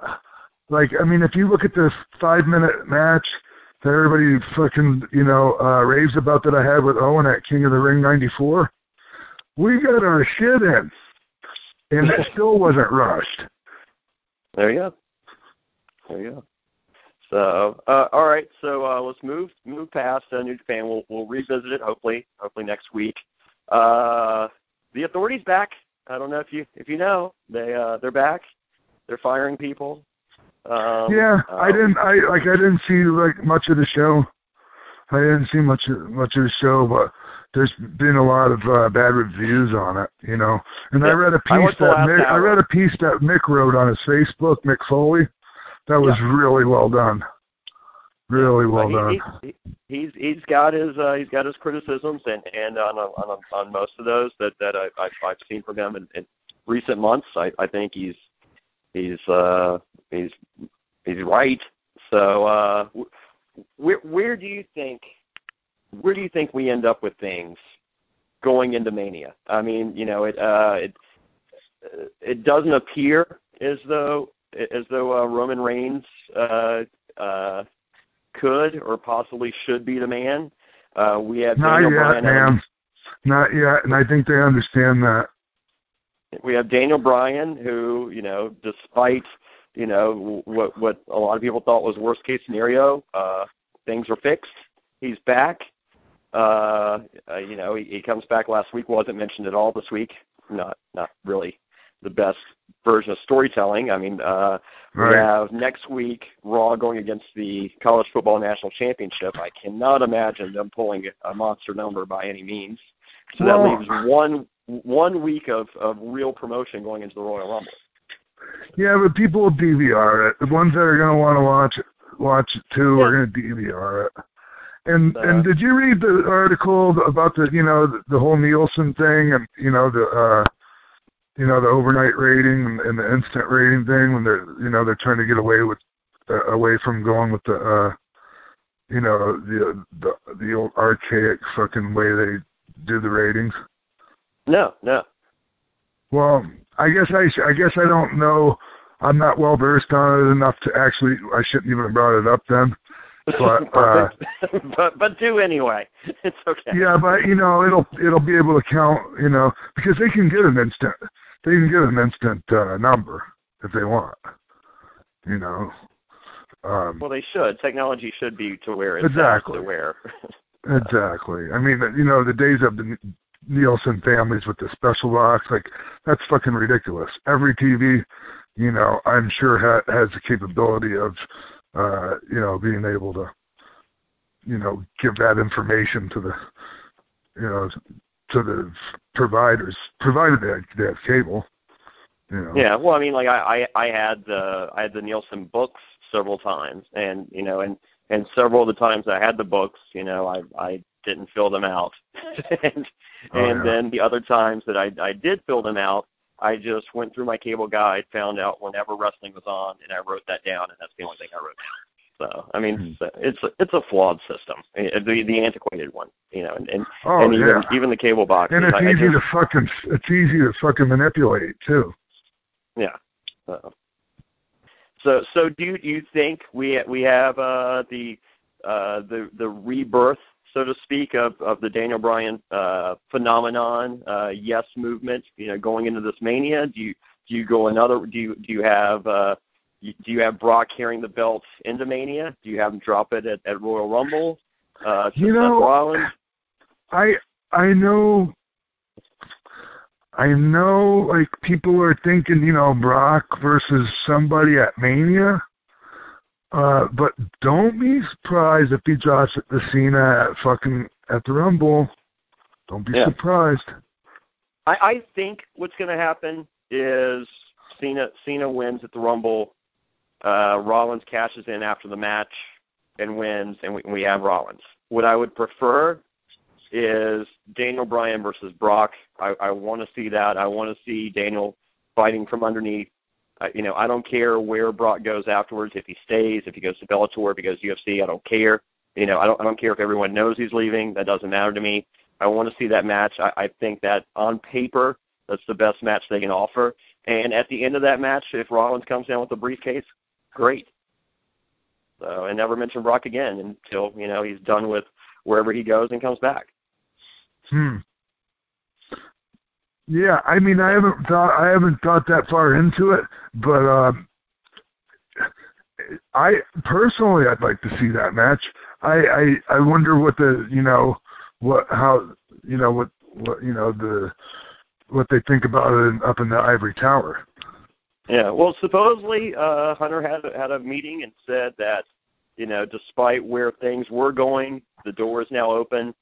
If you look at this 5-minute match that everybody fucking, raves about that I had with Owen at King of the Ring 94, we got our shit in, and it still wasn't rushed. There you go. So, all right. So let's move past New Japan. We'll revisit it hopefully next week. The Authority's back. I don't know if you know they're back. They're firing people. I didn't see much of the show. I didn't see much of the show, but there's been a lot of bad reviews on it, And I read a piece that Mick wrote on his Facebook, Mick Foley. That was really well done. Really well done. He's got his criticisms, and on most of those that I've seen from him in recent months, I think he's right. So where do you think we end up with things going into Mania? I mean, it doesn't appear as though Roman Reigns could or possibly should be the man. We have Daniel Bryan. Man. Not yet, and I think they understand that. We have Daniel Bryan, who, despite, what a lot of people thought was worst case scenario, things are fixed. He's back. He comes back last week, wasn't mentioned at all this week. Not really the best version of storytelling. I mean, we have next week Raw going against the College Football National Championship. I cannot imagine them pulling a monster number by any means. So that leaves one week of real promotion going into the Royal Rumble. Yeah, but people will DVR it. The ones that are going to want to watch it too are going to DVR it. And did you read the article about the whole Nielsen thing and the overnight rating and the instant rating thing when they're trying to get away from going with the old archaic fucking way they do the ratings? No. Well, I guess I don't know. I'm not well versed on it enough to actually. I shouldn't even have brought it up then. But but do anyway. It's okay. Yeah, but it'll be able to count. Because they can get an instant. They can get an instant number if they want. Well, they should. Technology should be to where it's exactly. To where. Exactly. I mean, the days of the Nielsen families with the special box, like, that's fucking ridiculous. Every TV, I'm sure has the capability of, being able to, give that information to the providers, provided they have cable. Yeah, well, I mean, like I had the Nielsen books several times, and and several of the times I had the books, I didn't fill them out, and then the other times that I did fill them out, I just went through my cable guide, found out whenever wrestling was on, and I wrote that down, and that's the only thing I wrote down. So I mean, it's a flawed system, the antiquated one, and even the cable box. And it's easy to fucking manipulate too. Yeah. So do you think we have the rebirth, so to speak, of the Daniel Bryan phenomenon, yes movement, going into this Mania? Do you go another? Do you have Brock carrying the belt into Mania? Do you have him drop it at Royal Rumble? Seth Rollins? I know, like, people are thinking, Brock versus somebody at Mania. But don't be surprised if he drops it to Cena at the Rumble. Don't be surprised. I think what's going to happen is Cena wins at the Rumble. Rollins cashes in after the match and wins, and we have Rollins. What I would prefer is Daniel Bryan versus Brock. I want to see that. I want to see Daniel fighting from underneath. I don't care where Brock goes afterwards. If he stays, if he goes to Bellator, if he goes to UFC, I don't care. I don't care if everyone knows he's leaving. That doesn't matter to me. I want to see that match. I think that on paper, that's the best match they can offer. And at the end of that match, if Rollins comes down with the briefcase, great. So, and never mention Brock again until he's done with wherever he goes and comes back. Yeah, I mean, I haven't thought that far into it, but I personally, I'd like to see that match. I wonder what what they think about it up in the ivory tower. Yeah, well, supposedly Hunter had a meeting and said that despite where things were going, the door is now open.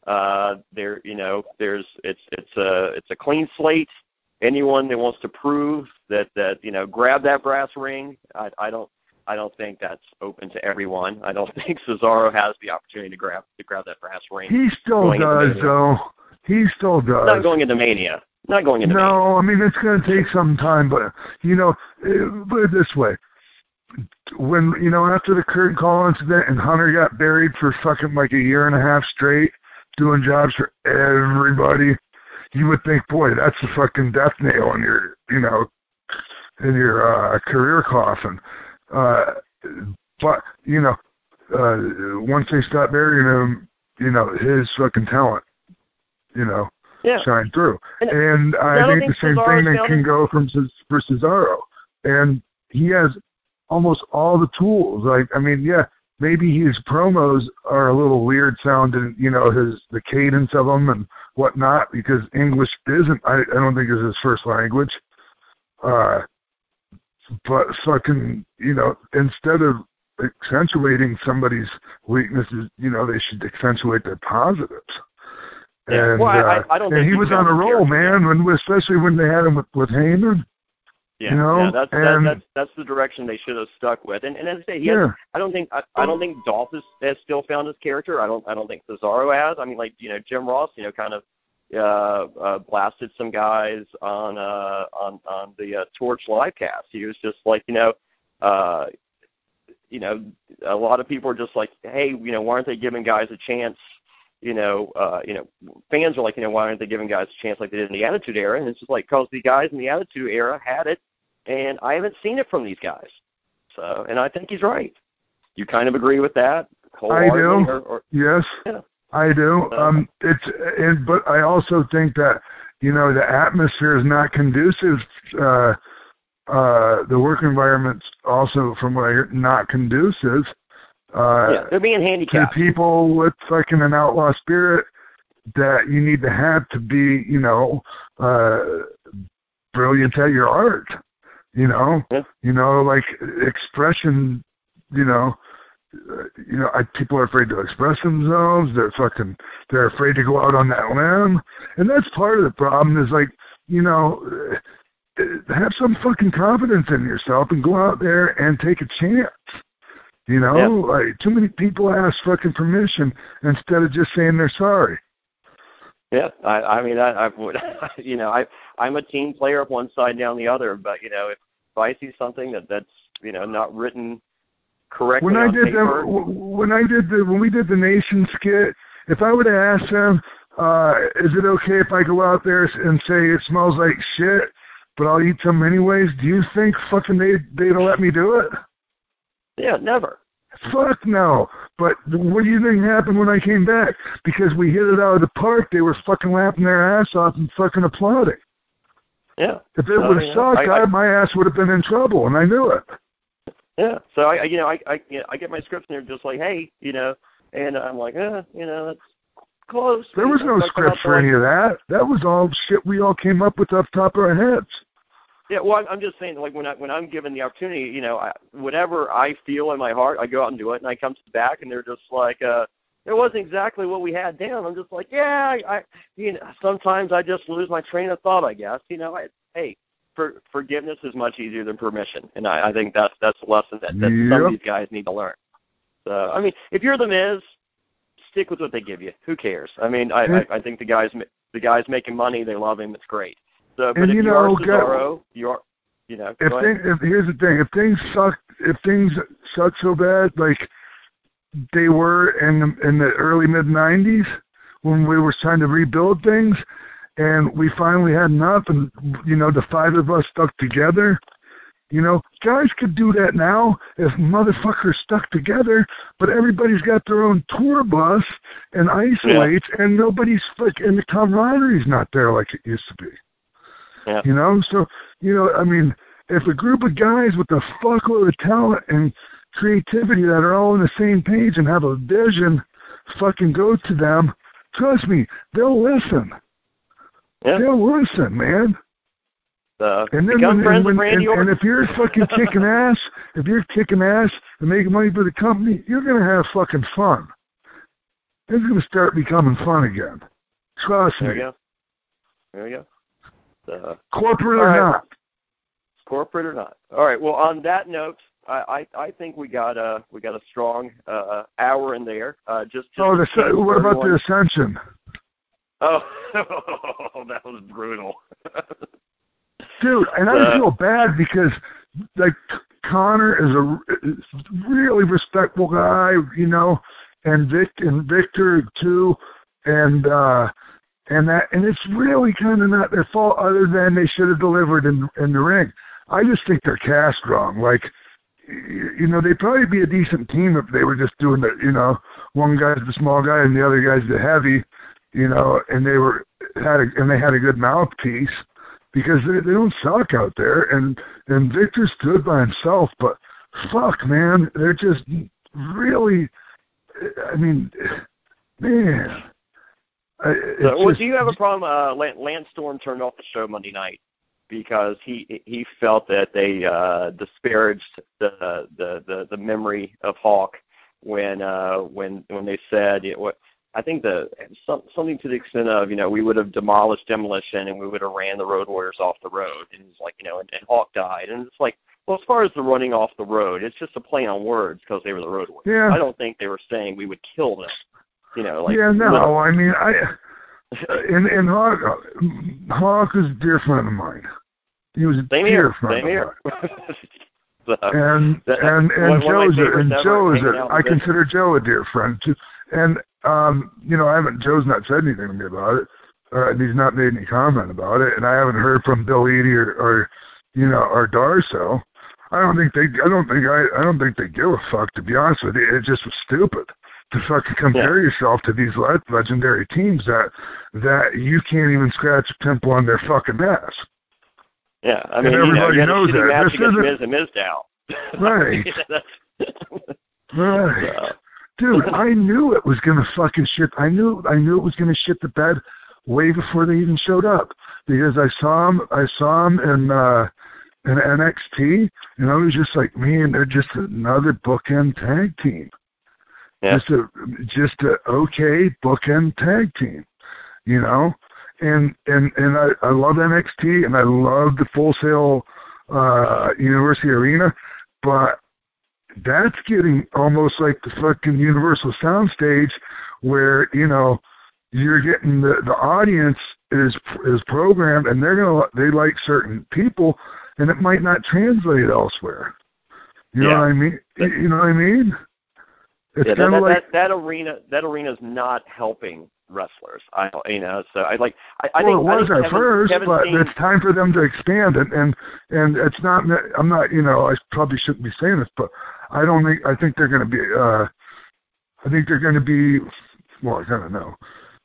It's a clean slate. Anyone that wants to prove that grab that brass ring, I don't think that's open to everyone. I don't think Cesaro has the opportunity to grab that brass ring. He still does, though. He still does. Not going into Mania. No, I mean, it's going to take some time, but put it this way. When after the Curtain Call incident and Hunter got buried for fucking like a year and a half straight, doing jobs for everybody, you would think, boy, that's a fucking death nail in your, career coffin. But once they stop burying him, his fucking talent, shine through. And I think the same thing that can go for Cesaro. And he has almost all the tools. Like, I mean, yeah, maybe his promos are a little weird sounding, you know, the cadence of them and whatnot, because English isn't, I don't think is his first language. But fucking, you know, instead of accentuating somebody's weaknesses, you know, they should accentuate their positives. Yeah. And, well, I don't think and he was on a roll, man, especially when they had him with Heyman. Yeah, you know, that's the direction they should have stuck with. And as I say, I don't think Dolph has still found his character. I don't think Cesaro has. I mean, like, you know, Jim Ross, you know, kind of blasted some guys on the Torch livecast. He was just like, you know, a lot of people are just like, hey, you know, why aren't they giving guys a chance? Fans are like, you know, why aren't they giving guys a chance like they did in the Attitude Era? And it's just like, because the guys in the Attitude Era had it, and I haven't seen it from these guys. So, and I think he's right. You kind of agree with that? I do. Yes, yeah. I do. But I also think that, you know, the atmosphere is not conducive. The work environment's also, from what I hear, not conducive. They're being handicapped. To people with fucking an outlaw spirit that you need to have to be, you know, brilliant at your art, you know, like expression, people are afraid to express themselves. They're afraid to go out on that limb. And that's part of the problem is, like, you know, have some fucking confidence in yourself and go out there and take a chance. You know, like, too many people ask fucking permission instead of just saying they're sorry. Yeah, I mean, I would, you know, I'm a team player up one side, down the other. But, you know, if I see something that's, you know, not written correctly when we did the Nation skit, if I would have asked them, is it okay if I go out there and say it smells like shit, but I'll eat some anyways? Do you think fucking they'd let me do it? Yeah, never. Fuck no. But what do you think happened when I came back? Because we hit it out of the park, they were fucking laughing their ass off and fucking applauding. Yeah. If it would have sucked, my ass would have been in trouble, and I knew it. Yeah. So I get my scripts and they're just like, hey, you know, and I'm like, you know, that's close. There was no script for any of that. That was all shit we all came up with off the top of our heads. Yeah, well, I'm just saying, like, when I'm given the opportunity, you know, whatever I feel in my heart, I go out and do it, and I come back, and they're just like, it wasn't exactly what we had down. I'm just like, yeah, you know, sometimes I just lose my train of thought, I guess. You know, forgiveness is much easier than permission, and I think that's a lesson that some of these guys need to learn. So, I mean, if you're the Miz, stick with what they give you. Who cares? I mean, I think the guys making money, they love him. It's great. So, but if you are Cesaro, you know. Here's the thing: if things suck so bad, like they were in the early mid '90s when we were trying to rebuild things, and we finally had enough, and you know, the five of us stuck together. You know, guys could do that now if motherfuckers stuck together, but everybody's got their own tour bus and isolates, and nobody's and the camaraderie's not there like it used to be. Yeah. You know, so, you know, I mean, if a group of guys with a fuckload of talent and creativity that are all on the same page and have a vision fucking go to them, trust me, they'll listen. Yeah. They'll listen, man. And then and if you're fucking kicking ass, and making money for the company, you're going to have fucking fun. It's going to start becoming fun again. Trust me. There you go. Corporate or not. Corporate or not. All right. Well, on that note, I think we got a strong hour in there. What about the Ascension? Oh, that was brutal. Dude, and I feel bad because, like, Connor is a really respectful guy, you know, and Victor too, and it's really kind of not their fault, other than they should have delivered in the ring. I just think they're cast wrong. Like, you know, they'd probably be a decent team if they were just doing the, you know, one guy's the small guy and the other guy's the heavy, you know, and they had a good mouthpiece, because they don't suck out there, and Victor stood by himself, but fuck, man, they're just really, I mean, man. So, do you have a problem? Lance Storm turned off the show Monday night because he felt that they disparaged the memory of Hawk when they said I think something to the extent of, we would have demolished Demolition and we would have ran the Road Warriors off the road, and it's like, and Hawk died, and it's like, well, as far as the running off the road, it's just a play on words because they were the Road Warriors. Yeah. I don't think they were saying we would kill them. Yeah, no, I mean, and Hawk was a dear friend of mine. He was a dear friend of mine. So, and I consider Joe a dear friend too. And Joe's not said anything to me about it. He's not made any comment about it, and I haven't heard from Bill Eadie or Darso. I don't think they give a fuck, to be honest with you. It just was stupid to fucking compare yourself to these legendary teams that you can't even scratch a pimple on their fucking ass. Yeah, I mean, and everybody knows that. This isn't Miz and Mizdow. Right. Right. So. Dude, I knew it was gonna fucking shit. I knew it was gonna shit the bed way before they even showed up, because I saw them in NXT, and I was just like, man, they're just another bookend tag team. Yeah. Just a okay bookend tag team, and I love NXT, and I love the Full Sail University Arena, but that's getting almost like the fucking Universal Soundstage, where you're getting the audience is programmed, and they like certain people, and it might not translate elsewhere. You know what I mean? You know what I mean? It's kind of like that arena is not helping wrestlers. So I think it was at first, but it's time for them to expand, and it's not. I'm not. I probably shouldn't be saying this, but I think they're going to be. I think they're going to be. Well, I don't know.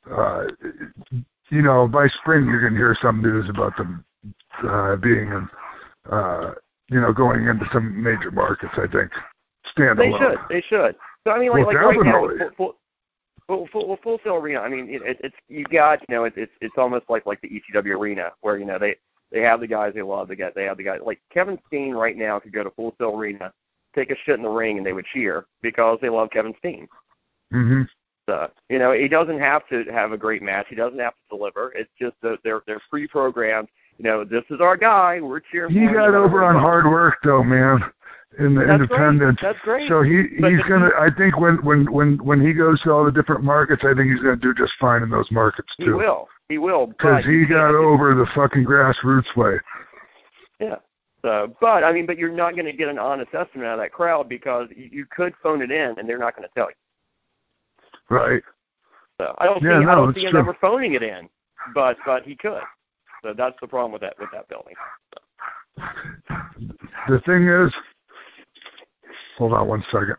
By spring you're going to hear some news about them being in, going into some major markets. I think standalone. They should. So I mean, right now, Full Sail Arena. I mean, it's you got it's almost like the ECW arena, where they have the guys they love. They have the guys like Kevin Steen right now could go to Full Sail Arena, take a shit in the ring, and they would cheer because they love Kevin Steen. Mm-hmm. So he doesn't have to have a great match. He doesn't have to deliver. It's just they're pre-programmed. This is our guy. We're cheering. He got over on Hard Work though, man. In the independent. That's great. So he's gonna. I think when he goes to all the different markets, I think he's gonna do just fine in those markets too. He will. Because he got over the fucking grassroots way. Yeah. So, but you're not going to get an honest estimate out of that crowd, because you could phone it in and they're not going to tell you. Right. So I don't see him ever phoning it in, but he could. So that's the problem with that building. So. The thing is. Hold on 1 second.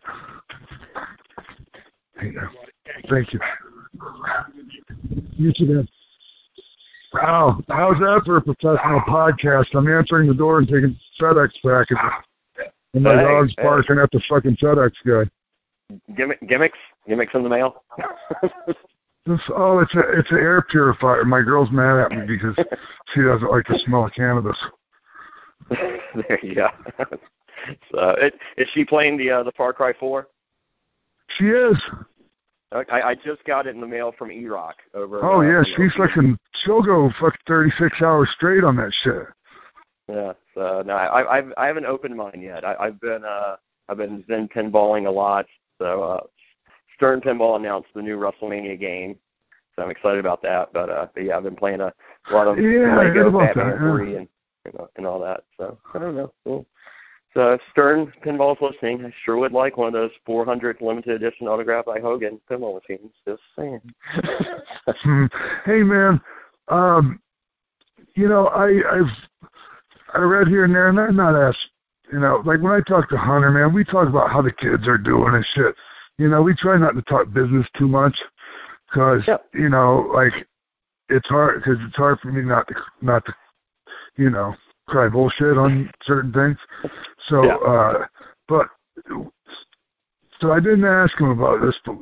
Thank you. You too, man. Wow, how's that for a professional podcast? I'm answering the door and taking FedEx packages, and my dog's barking at the fucking FedEx guy. Gimmicks in the mail. It's an air purifier. My girl's mad at me because she doesn't like the smell of cannabis. There you go. So, is she playing the Far Cry 4? She is. I just got it in the mail from E-Rock over. Oh yeah, she'll go fuck 36 hours straight on that shit. Yeah. So no, I haven't opened mine yet. I've been Zen pinballing a lot. So Stern Pinball announced the new WrestleMania game, so I'm excited about that. But yeah, I've been playing a lot of Lego Batman 3 and all that. So I don't know. Cool. So Stern Pinball's listening. I sure would like one of those 400 limited edition autographed by Hogan pinball machines. Just saying. Hey man, I read here and there, and I'm not asked. Like when I talk to Hunter, man, we talk about how the kids are doing and shit. We try not to talk business too much, because like it's hard for me not to cry bullshit on certain things. So, but So I didn't ask him about this, but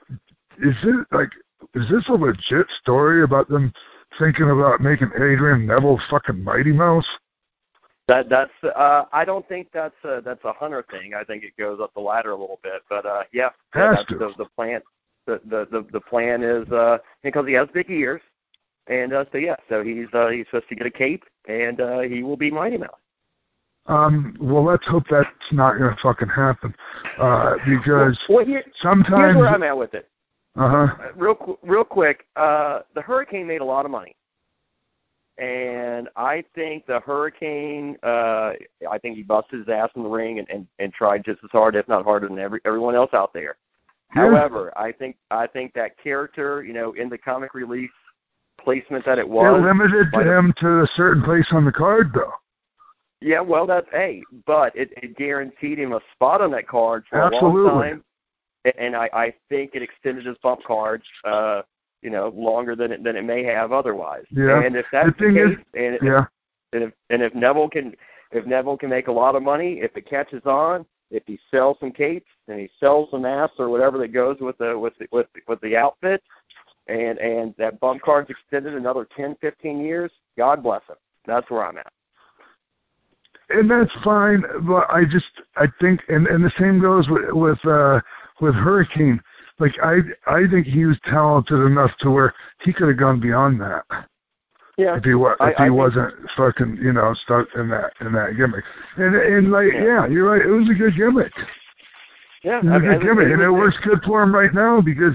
is this a legit story about them thinking about making Adrian Neville fucking Mighty Mouse? That's I don't think that's a Hunter thing. I think it goes up the ladder a little bit, but that's the plan. The plan is because he has big ears, and so he's supposed to get a cape, and he will be Mighty Mouse. Well, let's hope that's not going to fucking happen, because sometimes here's where I'm at with it. Real quick, the Hurricane made a lot of money. And I think the Hurricane, I think he busted his ass in the ring and tried just as hard, if not harder, than everyone else out there. Yeah. However, I think that character, in the comic relief placement that it was, it limited him to a certain place on the card, though. Yeah, well, but it guaranteed him a spot on that card for Absolutely. a long time, and I think it extended his bump cards. Longer than it may have otherwise. Yeah. And if that's the case, if Neville can make a lot of money, if it catches on, if he sells some capes and he sells some masks or whatever that goes with the outfit, and that bump card's extended another 10, 15 years, God bless him. That's where I'm at. And that's fine, but I think, and the same goes with Hurricane. Like, I think he was talented enough to where he could have gone beyond that. Yeah. If he wasn't fucking, stuck in that gimmick. And you're right. It was a good gimmick. Yeah. It was a good gimmick, and it works good for him right now because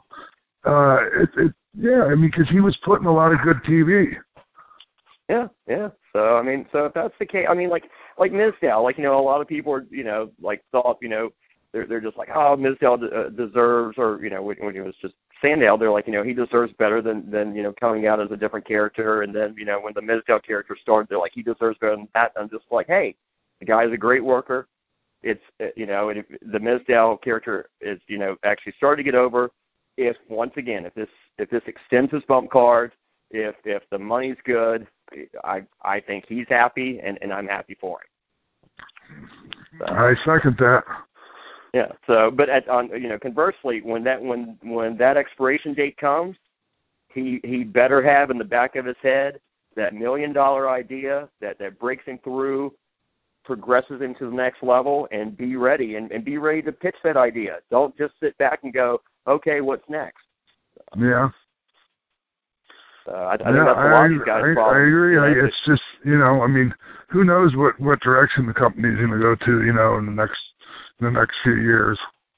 because he was putting a lot of good TV. Yeah. So if that's the case, like Mizdow, a lot of people are, thought, they're just like, oh, Mizdow deserves, or, when he was just Sandow, they're like, he deserves better than coming out as a different character. And then, when the Mizdow character started, they're like, he deserves better than that. I'm just like, hey, the guy's a great worker. It's, and if the Mizdow character is, actually starting to get over, if this extends his bump card, if the money's good, I think he's happy, and I'm happy for him. So. I second that. Yeah. So, but conversely, when that expiration date comes, he better have in the back of his head that $1 million idea that breaks him through, progresses him to the next level, and be ready and be ready to pitch that idea. Don't just sit back and go, okay, what's next? Yeah. I think that's a lot of these guys' problem. I agree. It's just, who knows what direction the company's going to go to, in the next few years.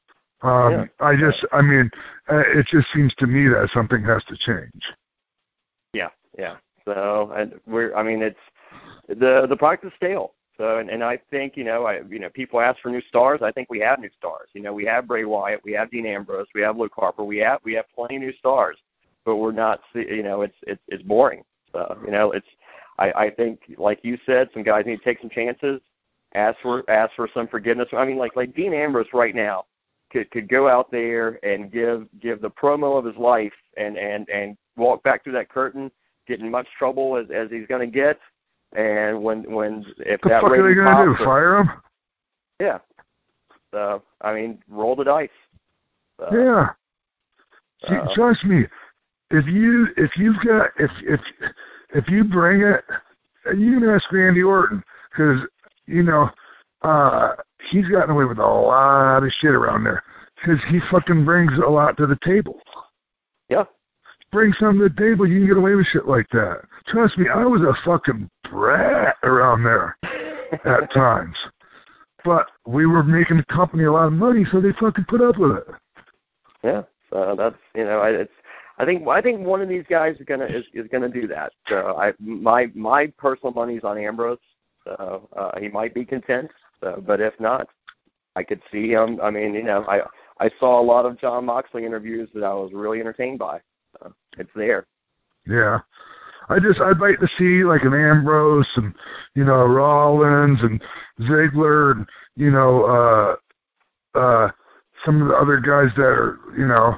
It just seems to me that something has to change. Yeah. So, and it's the product is stale. So, and I think, people ask for new stars. I think we have new stars. We have Bray Wyatt, we have Dean Ambrose, we have Luke Harper, we have plenty of new stars, but we're not, it's boring. So, I think, like you said, some guys need to take some chances. Ask for some forgiveness. Like Dean Ambrose right now could go out there and give the promo of his life and walk back through that curtain, get in much trouble as he's going to get. And if the that fuck are they going to do? Fire him? Yeah. So roll the dice. So, yeah. Trust me, if you bring it, you can ask Randy Orton because. He's gotten away with a lot of shit around there because he fucking brings a lot to the table. Yeah. Bring something to the table, you can get away with shit like that. Trust me, I was a fucking brat around there at times. But we were making the company a lot of money, so they fucking put up with it. Yeah. So that's, I think one of these guys is gonna do that. So my personal money's on Ambrose. So he might be content, but if not, I could see him. I saw a lot of Jon Moxley interviews that I was really entertained by. So it's there. Yeah, I'd like to see like an Ambrose and Rollins and Ziggler and some of the other guys that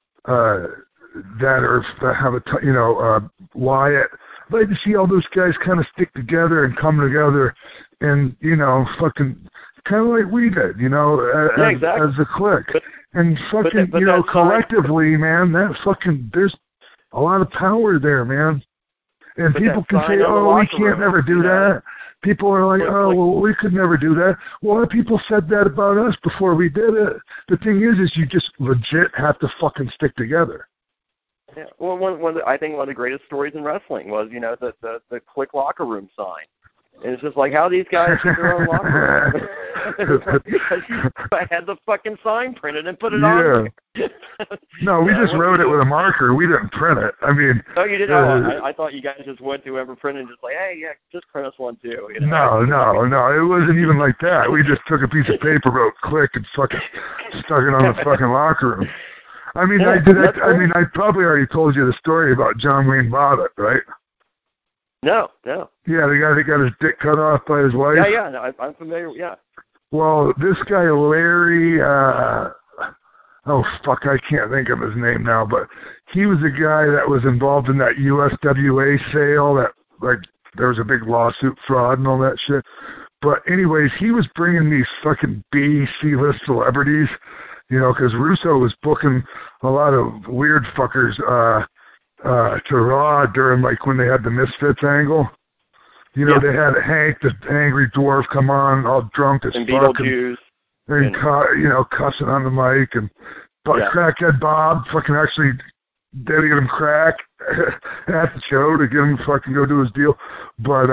have Wyatt. I'd like to see all those guys kind of stick together and come together and, fucking kind of like we did, exactly. as a clique. And fucking, collectively, man, there's a lot of power there, man. And people can say, oh, we can't never do that. People are like, oh, well, we could never do that. Well, a lot of people said that about us before we did it. The thing is you just legit have to fucking stick together. Yeah. Well, I think one of the greatest stories in wrestling was, the Click locker room sign. And it's just like, how these guys get their own locker room? Because I had the fucking sign printed and put it on there. No, we just wrote it with a marker. We didn't print it. I mean... Oh, you didn't? I thought you guys just went to whoever printed and just like, hey, yeah, just print us one too. No, it wasn't even like that. We just took a piece of paper, wrote Click, and fucking stuck it on the fucking locker room. I mean, I probably already told you the story about John Wayne Bobbitt, right? No. Yeah, the guy that got his dick cut off by his wife? Yeah, no, I'm familiar, yeah. Well, this guy, Larry, oh, fuck, I can't think of his name now, but he was a guy that was involved in that USWA sale, that, like, there was a big lawsuit, fraud, and all that shit. But anyways, he was bringing these fucking B, C-list celebrities, because Russo was booking a lot of weird fuckers, to Raw during, like, when they had the Misfits angle. They had Hank, the angry dwarf, come on, all drunk as and fuck. Beetlejuice. And cussing on the mic. And Crackhead Bob fucking actually had to get him crack at the show to get him to fucking go do his deal. But,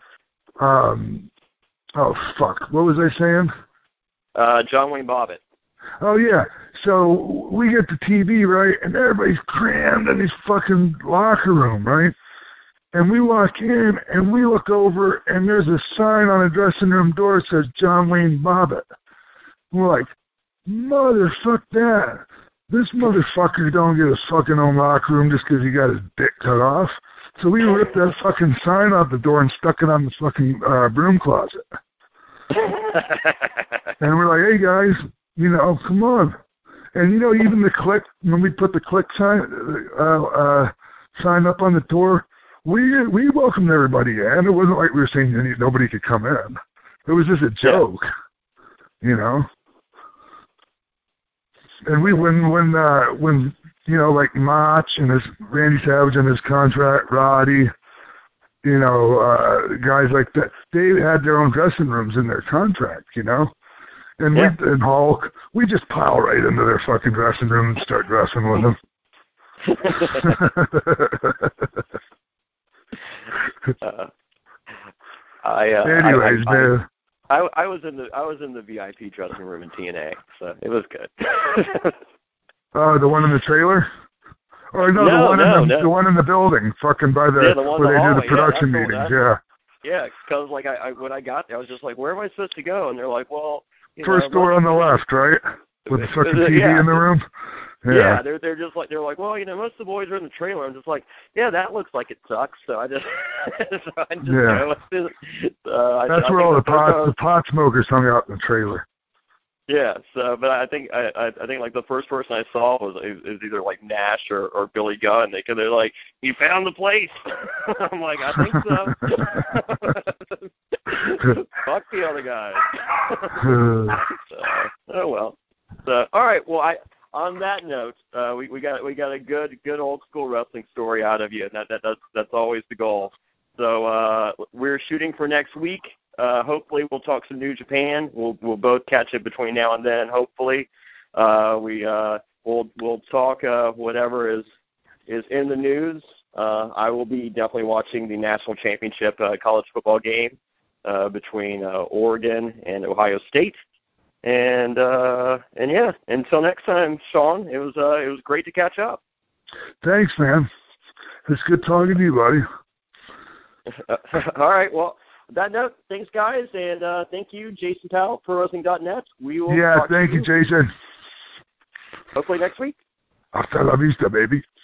oh, fuck. What was I saying? John Wayne Bobbitt. Oh, yeah. So we get the TV, right, and everybody's crammed in this fucking locker room, right? And we walk in, and we look over, and there's a sign on the dressing room door that says John Wayne Bobbitt. We're like, motherfuck that. This motherfucker don't get his fucking own locker room just because he got his dick cut off. So we ripped that fucking sign off the door and stuck it on the fucking broom closet. And we're like, hey, guys, come on. And, even the Click, when we put the Click sign up on the door, we welcomed everybody in. It wasn't like we were saying nobody could come in. It was just a joke, And when like Mach and Randy Savage and his contract, Roddy, guys like that, they had their own dressing rooms in their contract, And and Hulk, we just pile right into their fucking dressing room and start dressing with them. Anyways, man. I was in the VIP dressing room in TNA, so it was good. Oh, the one in the trailer? Or no, the one in the building, fucking by where they do the production meetings. Yeah, because like when I got there, I was just like, where am I supposed to go? And they're like, well, first door on the left, right? With the fucking TV in the room. Yeah, they're just like, they're like, well, most of the boys are in the trailer. I'm just like, yeah, that looks like it sucks. So I just, go. That's where all the pot smokers hung out in the trailer. Yeah. So, but I think like the first person I saw was either like Nash or Billy Gunn. They're like, you found the place. I'm like, I think so. Fuck the other guys. Oh well. So all right. Well, on that note, we got a good old school wrestling story out of you, and that's always the goal. So we're shooting for next week. Hopefully we'll talk some New Japan. We'll both catch it between now and then. Hopefully, we'll talk whatever is in the news. I will be definitely watching the national championship college football game between Oregon and Ohio State. And yeah, until next time, Sean, it was great to catch up. Thanks, man. It's good talking to you, buddy. All right, well, on that note, thanks, guys, and thank you, Jason Powell, ProWrestling.net. We will thank you, Jason. Hopefully next week. Hasta la vista, baby.